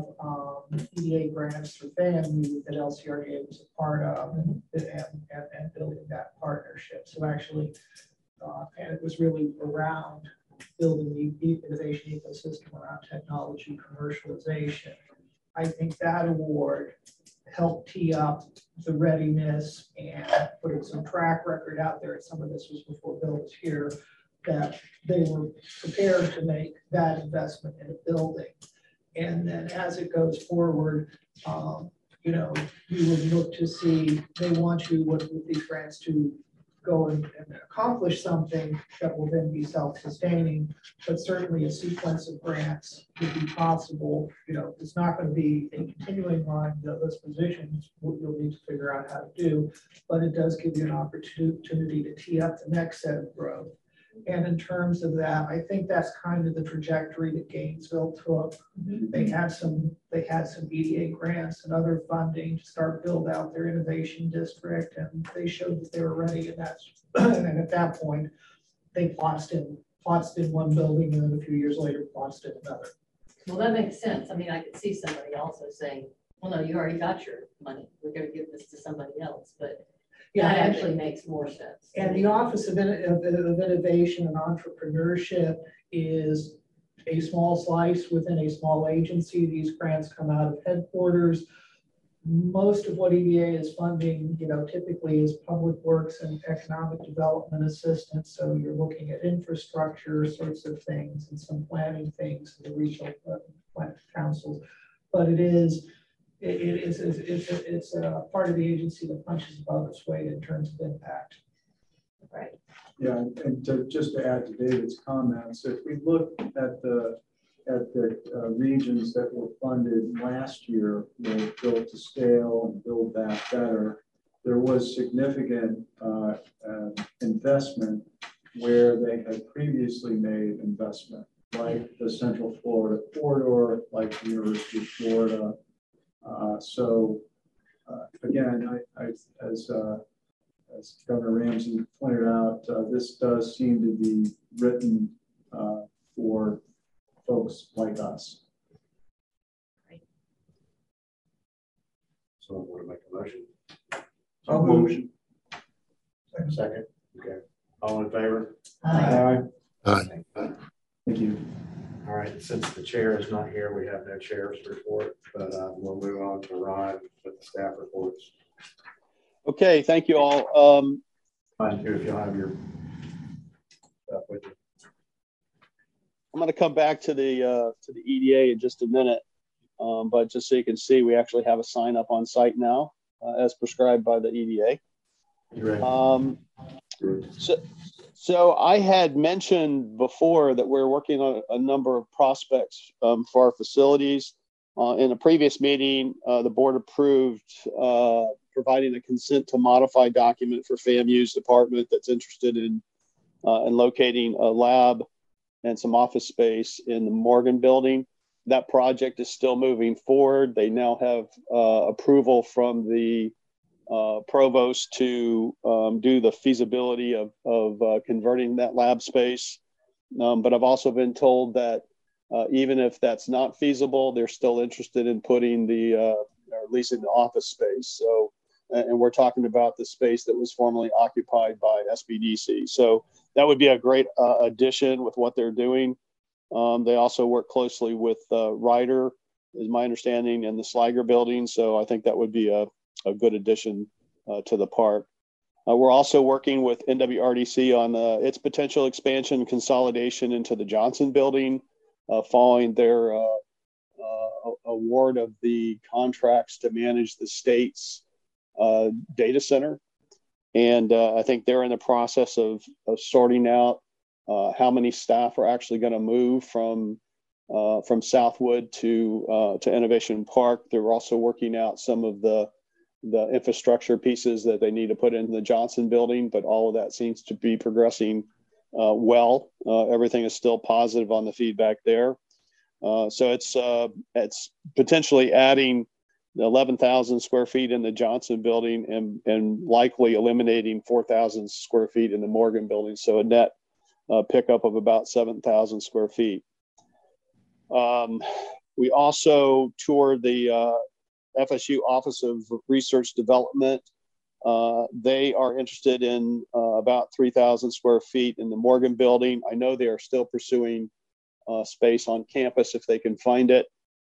S3: EDA grants for FAMU that LCRDA was a part of and building that partnership. So actually, and it was really around building the innovation ecosystem around technology commercialization. I think that award helped tee up the readiness and putting some track record out there. And some of this was before Bill was here, that they were prepared to make that investment in a building. And then as it goes forward, you know, you would look to see, they want you with these grants to go and accomplish something that will then be self-sustaining, but certainly a sequence of grants would be possible. You know, it's not going to be a continuing line, those positions you'll need to figure out how to do, but it does give you an opportunity to tee up the next set of growth. And in terms of that, I think that's kind of the trajectory that Gainesville took. They had some EDA grants and other funding to start build out their innovation district, and they showed that they were ready. And and at that point, they plotzed in one building, and then a few years later, plotzed in another.
S12: Well, that makes sense. I mean, I could see somebody also saying, "Well, no, you already got your money. We're going to give this to somebody else," but yeah, that actually makes more sense.
S3: And the Office of Innovation and Entrepreneurship is a small slice within a small agency. These grants come out of headquarters. Most of what EDA is funding, you know, typically is public works and economic development assistance. So you're looking at infrastructure sorts of things and some planning things, the regional councils. But it's a part of the agency that punches above its weight in terms of impact.
S6: Right.
S11: Yeah, and just to add to David's comments, if we look at the regions that were funded last year, built to scale and build back better, there was significant investment where they had previously made investment, like the Central Florida corridor, like the University of Florida. Again, as Governor Ramsey pointed out, this does seem to be written for folks like us.
S1: Someone want to make a motion?
S11: I'll motion.
S1: Second. Okay. All in favor?
S11: Aye.
S14: Aye.
S11: Thank you.
S1: All right. Since the chair is not here, we have no chair's report, but we'll move on to Ron with the staff reports.
S10: Okay, thank you all.
S1: Fine too, if you'll have your stuff with you.
S10: I'm going to come back to the EDA in just a minute, but just so you can see, we actually have a sign up on site now, as prescribed by the EDA. So I had mentioned before that we're working on a number of prospects for our facilities. In a previous meeting, the board approved providing a consent to modify document for FAMU's department that's interested in locating a lab and some office space in the Morgan building. That project is still moving forward. They now have approval from the provost to do the feasibility of converting that lab space. But I've also been told that even if that's not feasible, they're still interested in putting or leasing the office space. So, and we're talking about the space that was formerly occupied by SBDC. So that would be a great addition with what they're doing. They also work closely with Ryder, is my understanding, in the Sliger building. So I think that would be a good addition to the park. We're also working with NWRDC on its potential expansion and consolidation into the Johnson building, following their award of the contracts to manage the state's data center. And I think they're in the process of sorting out how many staff are actually going to move from Southwood to Innovation Park. They're also working out some of the infrastructure pieces that they need to put in the Johnson building, but all of that seems to be progressing well. Everything is still positive on the feedback there. So it's potentially adding 11,000 square feet in the Johnson building and likely eliminating 4,000 square feet in the Morgan building. So a net pickup of about 7,000 square feet. We also toured the FSU Office of Research Development. They are interested in about 3,000 square feet in the Morgan building. I know they are still pursuing space on campus if they can find it.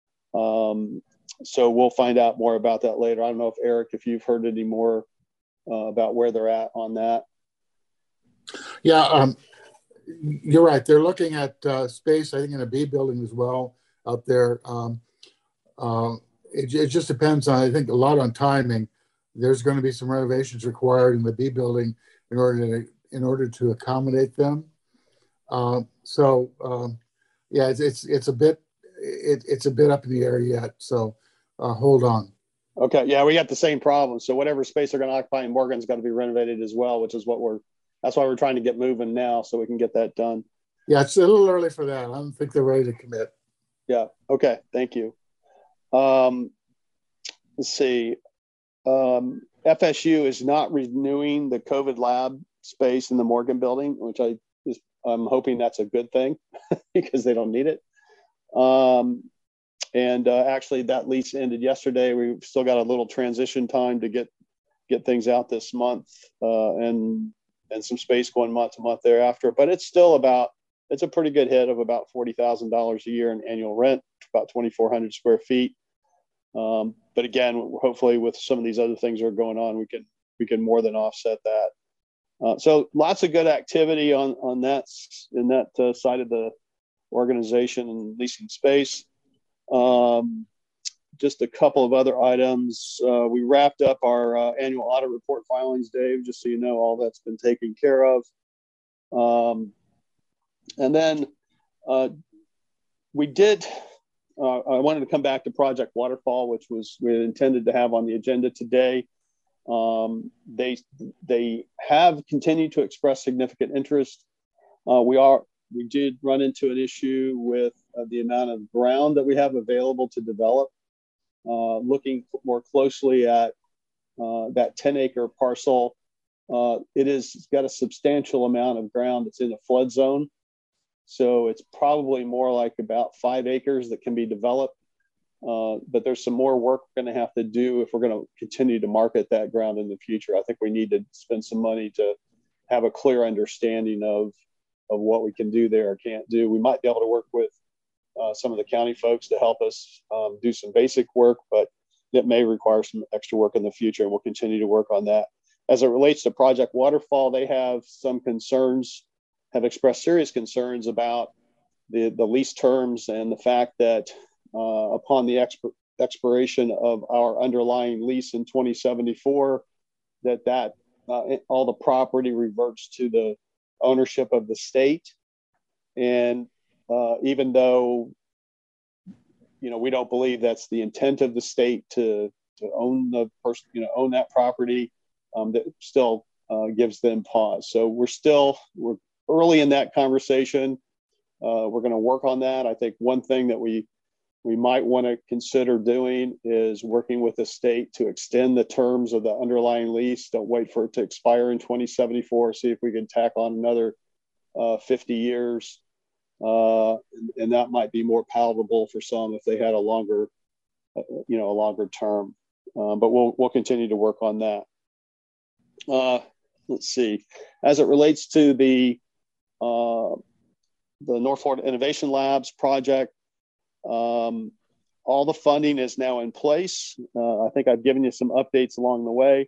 S10: So we'll find out more about that later. I don't know if Eric, if you've heard any more about where they're at on that.
S15: Yeah, you're right. They're looking at space, I think, in a B building as well out there. It just depends on, I think, a lot on timing. There's going to be some renovations required in the B building in order to accommodate them. Yeah, it's a bit up in the air yet. So hold on.
S10: Okay. Yeah, we got the same problem. So whatever space they're going to occupy in Morgan's got to be renovated as well, which is that's why we're trying to get moving now so we can get that done.
S15: Yeah, it's a little early for that. I don't think they're ready to commit.
S10: Yeah. Okay. Thank you. Let's see. FSU is not renewing the COVID lab space in the Morgan building, which I'm hoping that's a good thing because they don't need it. Actually, that lease ended yesterday. We've still got a little transition time to get things out this month, and some space going month to month thereafter. But it's a pretty good hit of about $40,000 a year in annual rent, about 2,400 square feet. But again, hopefully with some of these other things that are going on, we can more than offset that. So lots of good activity on that side of the organization and leasing space. Just a couple of other items. We wrapped up our annual audit report filings, Dave, just so you know, all that's been taken care of. And then we did, I wanted to come back to Project Waterfall, which we intended to have on the agenda today. They have continued to express significant interest. We did run into an issue with the amount of ground that we have available to develop. Looking more closely at that 10-acre parcel, it's got a substantial amount of ground that's in a flood zone. So it's probably more like about 5 acres that can be developed. But there's some more work we're going to have to do if we're going to continue to market that ground in the future. I think we need to spend some money to have a clear understanding of what we can do there or can't do. We might be able to work with some of the county folks to help us do some basic work, but it may require some extra work in the future, and we'll continue to work on that. As it relates to Project Waterfall, they have some concerns, have expressed serious concerns about the lease terms and the fact that upon the expiration of our underlying lease in 2074, that all the property reverts to the ownership of the state. And even though, we don't believe that's the intent of the state to own the person, own that property, that still gives them pause. So we're early in that conversation. We're going to work on that. I think one thing that we might want to consider doing is working with the state to extend the terms of the underlying lease. Don't wait for it to expire in 2074. See if we can tack on another 50 years. And that might be more palatable for some if they had a longer term. But we'll continue to work on that. Let's see. As it relates to the North Florida Innovation Labs project, all the funding is now in place. I think I've given you some updates along the way.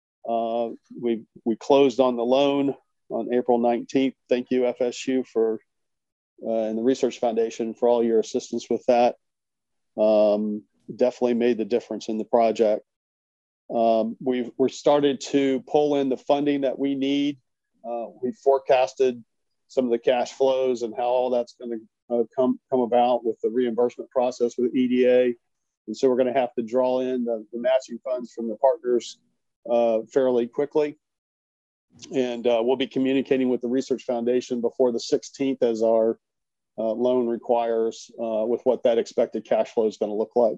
S10: We closed on the loan on April 19th. Thank you, FSU, and the Research Foundation for all your assistance with that. Definitely made the difference in the project. We're started to pull in the funding that we need. We forecasted some of the cash flows and how all that's going to come about with the reimbursement process with EDA. And so we're going to have to draw in the matching funds from the partners fairly quickly. And we'll be communicating with the Research Foundation before the 16th as our loan requires with what that expected cash flow is going to look like.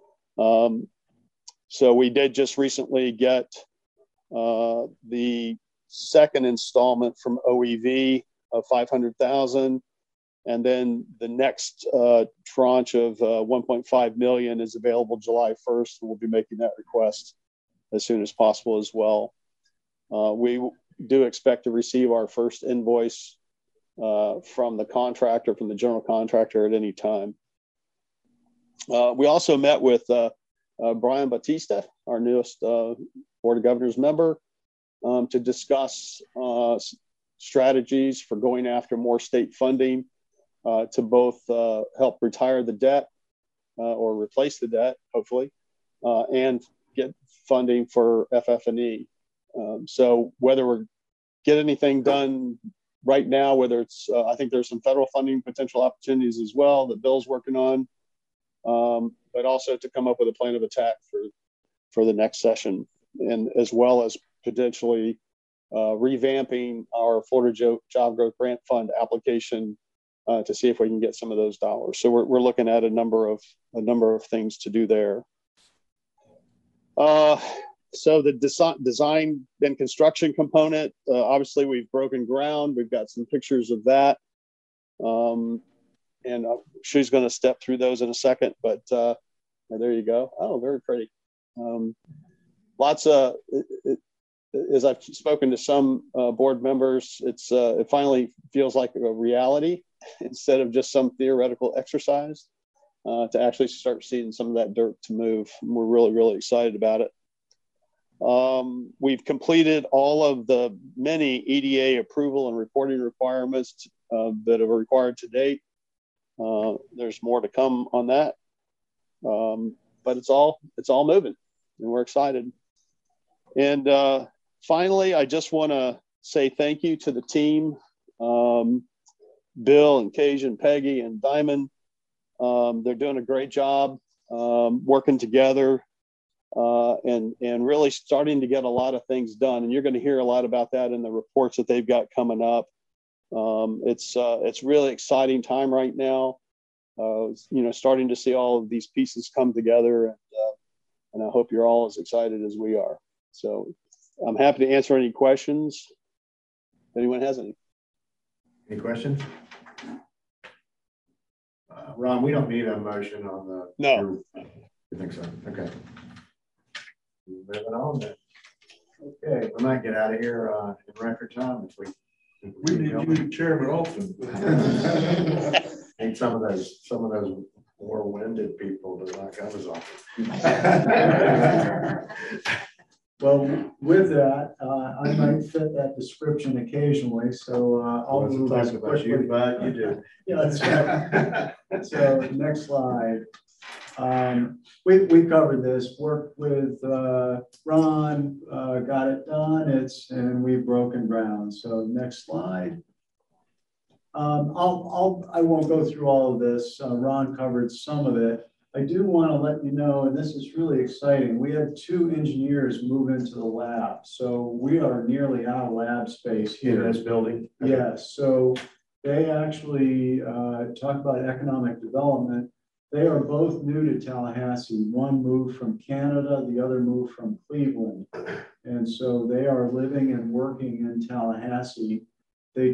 S10: So we did just recently get the second installment from OEV of $500,000. And then the next tranche of $1.5 million is available July 1st. And we'll be making that request as soon as possible as well. We do expect to receive our first invoice from the general contractor at any time. We also met with Brian Batista, our newest Board of Governors member, to discuss strategies for going after more state funding to both help retire the debt or replace the debt, hopefully, and get funding for FF&E. So whether we get anything done right now, whether it's, I think there's some federal funding potential opportunities as well that Bill's working on, but also to come up with a plan of attack for the next session, and as well as potentially revamping our Florida Job Growth Grant Fund application to see if we can get some of those dollars. So we're looking at a number of things to do there. So the design and construction component, obviously we've broken ground. We've got some pictures of that. And she's going to step through those in a second, but there you go. Oh, very pretty. As I've spoken to some board members, it finally feels like a reality instead of just some theoretical exercise to actually start seeing some of that dirt to move. We're really, really excited about it. We've completed all of the many EDA approval and reporting requirements that are required to date. There's more to come on that. but it's all moving, and we're excited. And finally, I just want to say thank you to the team, Bill and Kasia and Peggy and Diamond. They're doing a great job working together and really starting to get a lot of things done. And you're going to hear a lot about that in the reports that they've got coming up. It's really exciting time right now. Starting to see all of these pieces come together, and I hope you're all as excited as we are. So I'm happy to answer any questions if anyone has any.
S1: Any questions? Ron, we don't need a motion on the.
S10: No.
S1: You think so? Okay. Moving on then. Okay, we might get out of here in record time if we
S14: need you chairman often.
S1: Need some of those more winded people to knock us off.
S11: Well, with that, I might fit that description occasionally, so I'll move as quickly.
S1: You do.
S11: Yeah, that's right. So next slide. We covered this. Worked with Ron, got it done. And we've broken ground. So next slide. I won't go through all of this. Ron covered some of it. I do want to let you know, and this is really exciting. We had 2 engineers move into the lab, so we are nearly out of lab space here.
S1: In this building.
S11: Okay. Yes. So they actually talk about economic development. They are both new to Tallahassee. One moved from Canada, the other moved from Cleveland, and so they are living and working in Tallahassee. They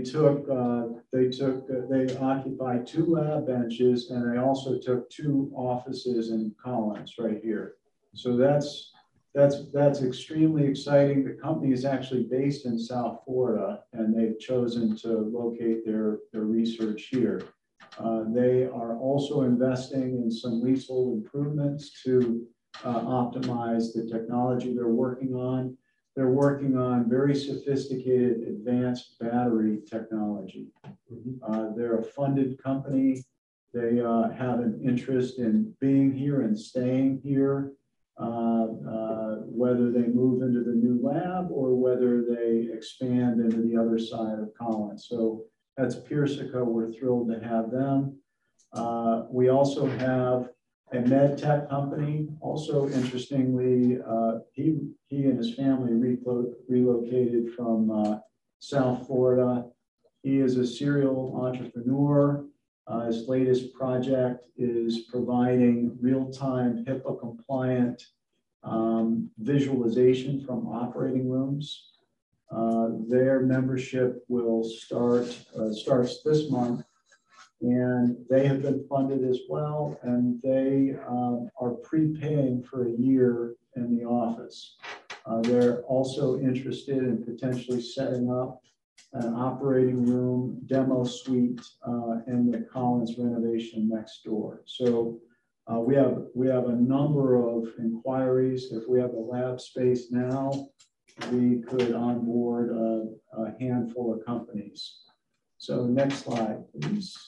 S11: occupied 2 lab benches, and they also took 2 offices in Collins right here. So that's extremely exciting. The company is actually based in South Florida, and they've chosen to locate their research here. They are also investing in some leasehold improvements to optimize the technology they're working on. They're working on very sophisticated advanced battery technology. They're a funded company. They have an interest in being here and staying here, whether they move into the new lab or whether they expand into the other side of Collins. So that's Persica. We're thrilled to have them. We also have a med tech company. Also, interestingly, he and his family relocated from South Florida. He is a serial entrepreneur. His latest project is providing real-time HIPAA-compliant visualization from operating rooms. Their membership will starts this month. And they have been funded as well, and they are prepaying for a year in the office. They're also interested in potentially setting up an operating room demo suite in the Collins renovation next door. So we have a number of inquiries. If we have the lab space now, we could onboard a handful of companies. So next slide, please.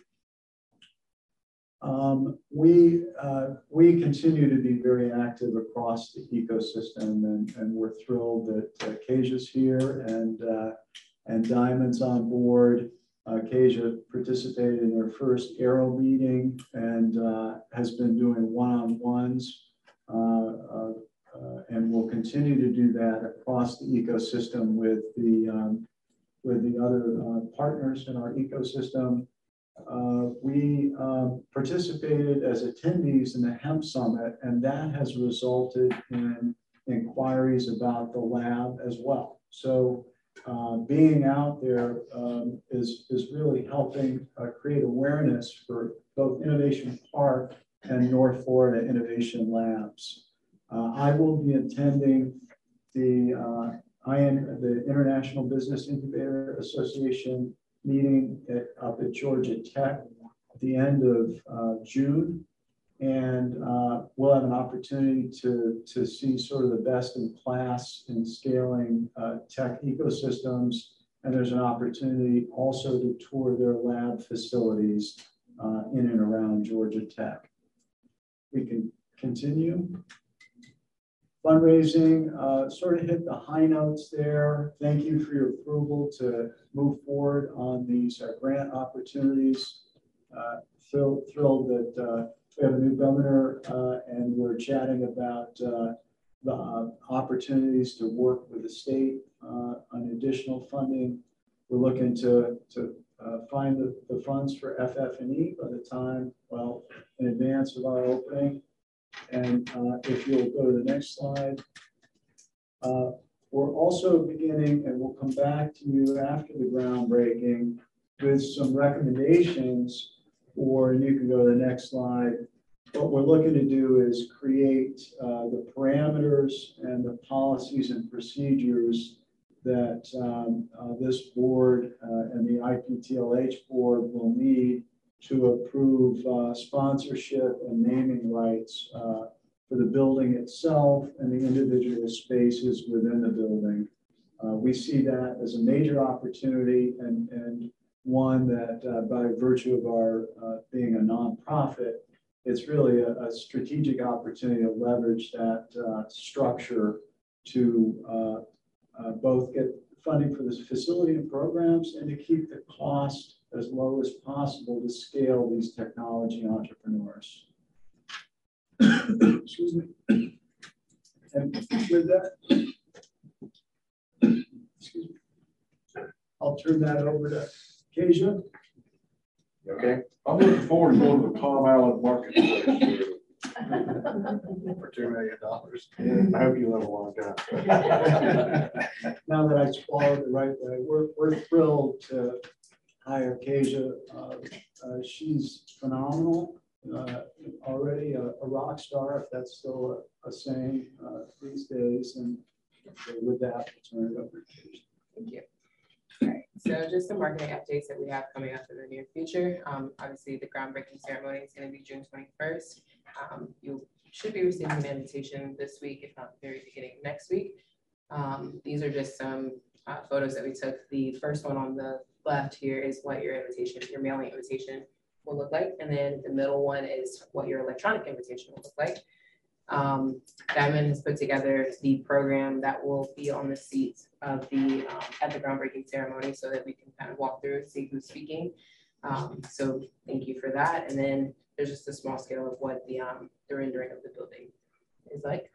S11: We continue to be very active across the ecosystem, and we're thrilled that Kasia's here and Diamond's on board. Kasia participated in her first Aero meeting and has been doing one-on-ones and will continue to do that across the ecosystem with the other partners in our ecosystem. We participated as attendees in the Hemp Summit, and that has resulted in inquiries about the lab as well. So being out there is really helping create awareness for both Innovation Park and North Florida Innovation Labs. I will be attending the International Business Incubator Association meeting up at Georgia Tech at the end of June. And we'll have an opportunity to see sort of the best in class in scaling tech ecosystems. And there's an opportunity also to tour their lab facilities in and around Georgia Tech. we can continue. Fundraising sort of hit the high notes there. Thank you for your approval to move forward on these grant opportunities. Thrilled that we have a new governor and we're chatting about the opportunities to work with the state on additional funding. We're looking to find the funds for FF&E by the time, well, in advance of our opening. And if you'll go to the next slide, we're also beginning, and we'll come back to you after the groundbreaking with some recommendations, or you can go to the next slide. What we're looking to do is create the parameters and the policies and procedures that this board and the IPTLH board will need to approve sponsorship and naming rights for the building itself and the individual spaces within the building. We see that as a major opportunity and one that by virtue of our being a nonprofit, it's really a strategic opportunity to leverage that structure to both get funding for this facility and programs and to keep the cost as low as possible to scale these technology entrepreneurs. Excuse me. And with that, excuse me, I'll turn that over to Kezia.
S1: Okay.
S14: I'm looking forward to going to the Tom Allen Marketplace
S1: For $2 million. I hope you live a long time.
S11: Now that I swallowed the right way, we're thrilled to hire Kezia. She's phenomenal. Already a rock star, if that's still a saying these days. And with that, I'll turn it over to Kezia.
S7: Thank you. All right, so just some marketing updates that we have coming up in the near future. Obviously, the groundbreaking ceremony is going to be June 21st. You should be receiving an invitation this week, if not the very beginning of next week. These are just some photos that we took. The first one on the left here is what your invitation, your mailing invitation will look like. And then the middle one is what your electronic invitation will look like. Diamond has put together the program that will be on the seats of the at the groundbreaking ceremony so that we can kind of walk through and see who's speaking. So thank you for that. And then there's just a small scale of what the rendering of the building is like.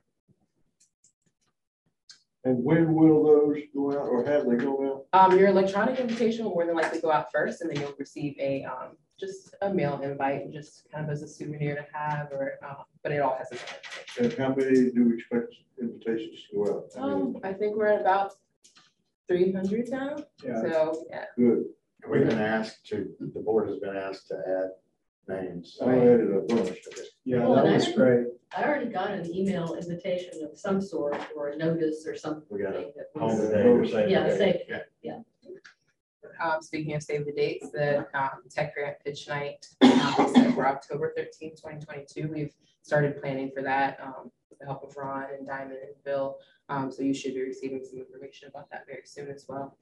S14: And when will those go out, or have they go
S7: out? Your electronic invitation will more than likely go out first, and then you'll receive a just a mail invite, just kind of as a souvenir to have, or but it all has a.
S14: And how many do we expect invitations to go out?
S7: I think we're at about 300 now.
S11: Yeah.
S7: So yeah.
S14: Good.
S1: We've been asked to. The board has been asked to add names.
S14: I added a bunch.
S11: Yeah, that was great.
S12: I already got an email invitation of some sort or a notice or something.
S1: We got
S12: a
S1: home today or save
S12: yeah,
S1: the
S12: save,
S1: day.
S12: yeah.
S7: Speaking of save the dates, the tech grant pitch night is set for October 13, 2022. We've started planning for that with the help of Ron and Diamond and Bill. So you should be receiving some information about that very soon as well.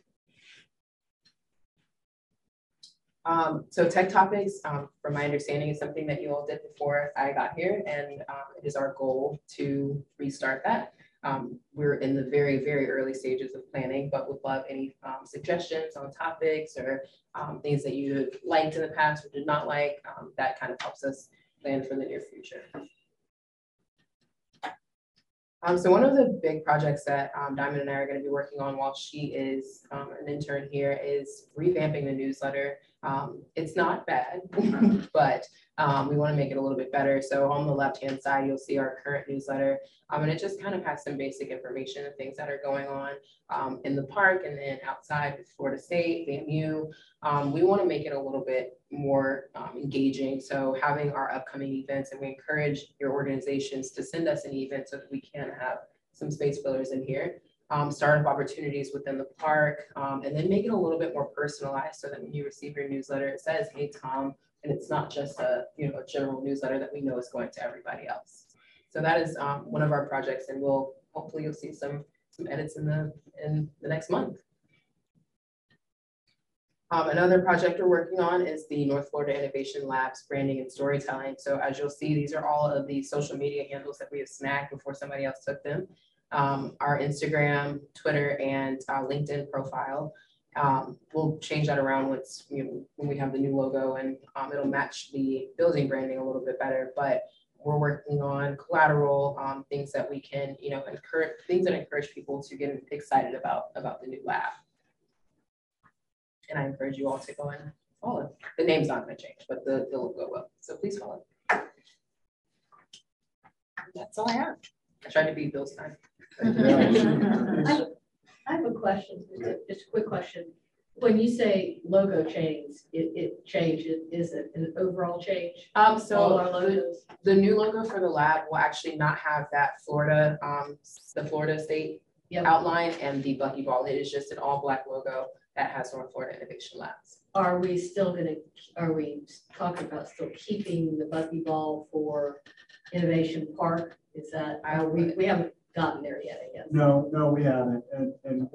S7: So Tech Topics, from my understanding, is something that you all did before I got here, and it is our goal to restart that. We're in the very, very early stages of planning, but would love any suggestions on topics or things that you have liked in the past or did not like. That kind of helps us plan for the near future. So one of the big projects that Diamond and I are going to be working on while she is an intern here is revamping the newsletter. It's not bad, but we want to make it a little bit better. So on the left-hand side, you'll see our current newsletter, and it just kind of has some basic information of things that are going on in the park and then outside with Florida State, VMU. We want to make it a little bit more engaging. So having our upcoming events, and we encourage your organizations to send us an event so that we can have some space fillers in here. Startup opportunities within the park, and then make it a little bit more personalized so that when you receive your newsletter, it says, "Hey, Tom," and it's not just a a general newsletter that we know is going to everybody else. So that is one of our projects, and we'll hopefully you'll see some edits in the next month. Another project we're working on is the North Florida Innovation Labs branding and storytelling. So as you'll see, these are all of the social media handles that we have snagged before somebody else took them. Our Instagram, Twitter, and LinkedIn profile. We'll change that around once when we have the new logo, and it'll match the building branding a little bit better. But we're working on collateral, things that we can, encourage people to get excited about the new lab. And I encourage you all to go and follow. The name's not going to change, but the logo will. So please follow. That's all I have. I tried to beat Bill's time.
S12: I have a question, just a quick question. When you say logo change, it changes. Is it an overall change?
S7: So
S12: all our logos.
S7: The new logo for the lab will actually not have that Florida, the Florida State outline and the buckyball. It is just an all black logo that has North Florida Innovation Labs.
S12: Are we talking about still keeping the buckyball for Innovation Park? Is that, we haven't gotten there yet, I guess.
S11: No, we haven't. And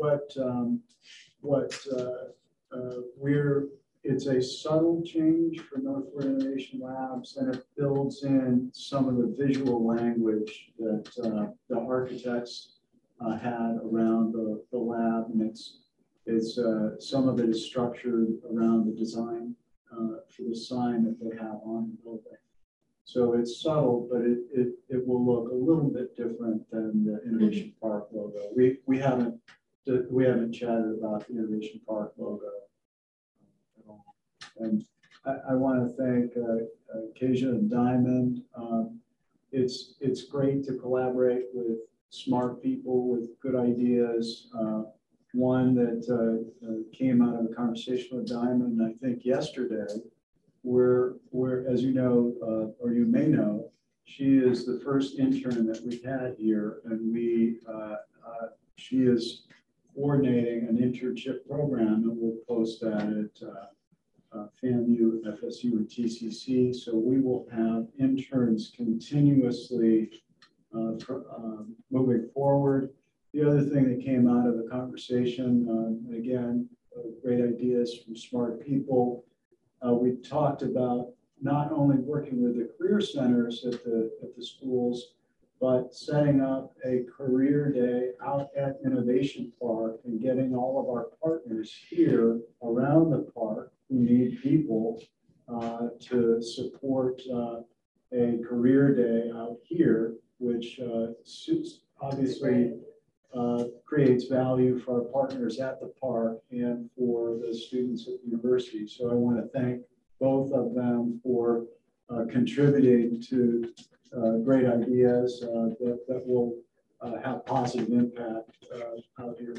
S11: it's a subtle change for North Florida Innovation Labs, and it builds in some of the visual language that the architects had around the lab, and it's some of it is structured around the design for the sign that they have on the building. So it's subtle, but it will look a little bit different than the Innovation Park logo. We haven't chatted about the Innovation Park logo at all. And I want to thank Kasia and Diamond. It's great to collaborate with smart people with good ideas. One that came out of a conversation with Diamond, I think yesterday, where as you know, or you may know, she is the first intern that we've had here, and she is coordinating an internship program, and we'll post that at FAMU, FSU, and TCC. So we will have interns continuously moving forward. The other thing that came out of the conversation, again, great ideas from smart people. We talked about not only working with the career centers at the schools, but setting up a career day out at Innovation Park and getting all of our partners here around the park who need people to support a career day out here, which obviously creates value for our partners at the park and for the students at the university. So I want to thank both of them for contributing to great ideas that will have positive impact out here.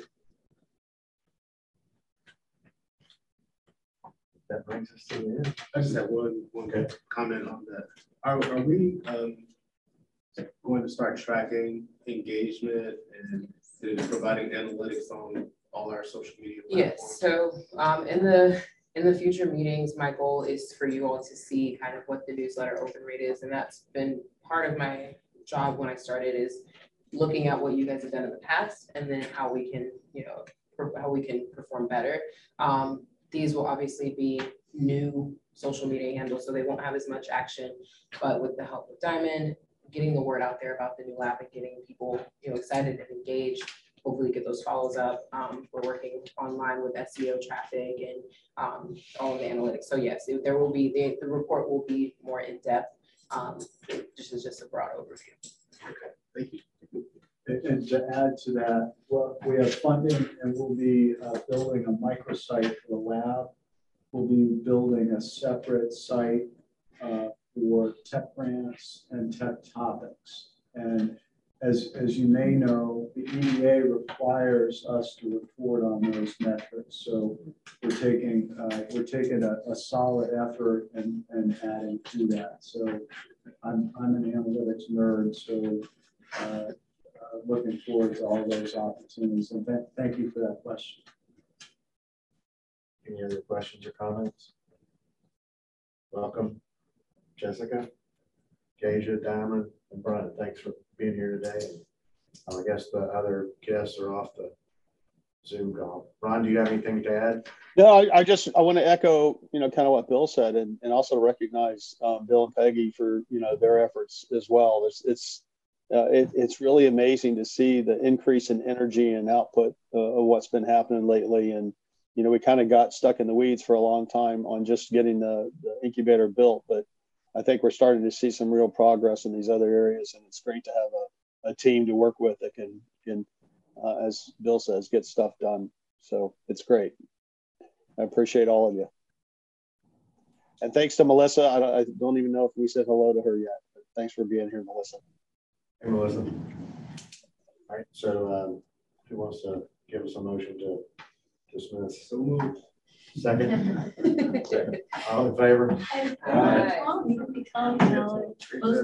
S1: That brings us to the end.
S16: I just have one comment on that. Are we going to start tracking engagement and providing analytics on all our social media platforms?
S7: Yes. So in the future meetings, my goal is for you all to see kind of what the newsletter open rate is, and that's been part of my job when I started, is looking at what you guys have done in the past and then how we can, how we can perform better. These will obviously be new social media handles, so they won't have as much action, but with the help of Diamond, getting the word out there about the new lab and getting people excited and engaged, hopefully get those follows up. We're working online with SEO traffic and all of the analytics. So yes, there will be, the report will be more in depth. This is just a broad overview.
S16: Okay, thank you.
S11: And to add to that, well, we have funding, and we'll be building a microsite for the lab. We'll be building a separate site for tech grants and tech topics. And as you may know, the EDA requires us to report on those metrics. So we're taking a solid effort and adding to that. So I'm an analytics nerd, so looking forward to all those opportunities. And thank you for that question.
S1: Any other questions or comments? Welcome, Jessica, Kasia, Diamond, and Brian. Thanks for being here today. And I guess the other guests are off to Zoom call. Ron, do you have anything to add?
S10: No, I want to echo, kind of what Bill said, and also recognize Bill and Peggy for, their efforts as well. It's really amazing to see the increase in energy and output of what's been happening lately. And, we kind of got stuck in the weeds for a long time on just getting the incubator built, but I think we're starting to see some real progress in these other areas, and it's great to have a team to work with that can as Bill says, get stuff done. So it's great. I appreciate all of you. And thanks to Melissa. I don't even know if we said hello to her yet, but thanks for being here, Melissa.
S1: Hey, Melissa. All right, so who wants to give us a motion to dismiss? So moved. Second. Second. All in favor?
S8: Aye.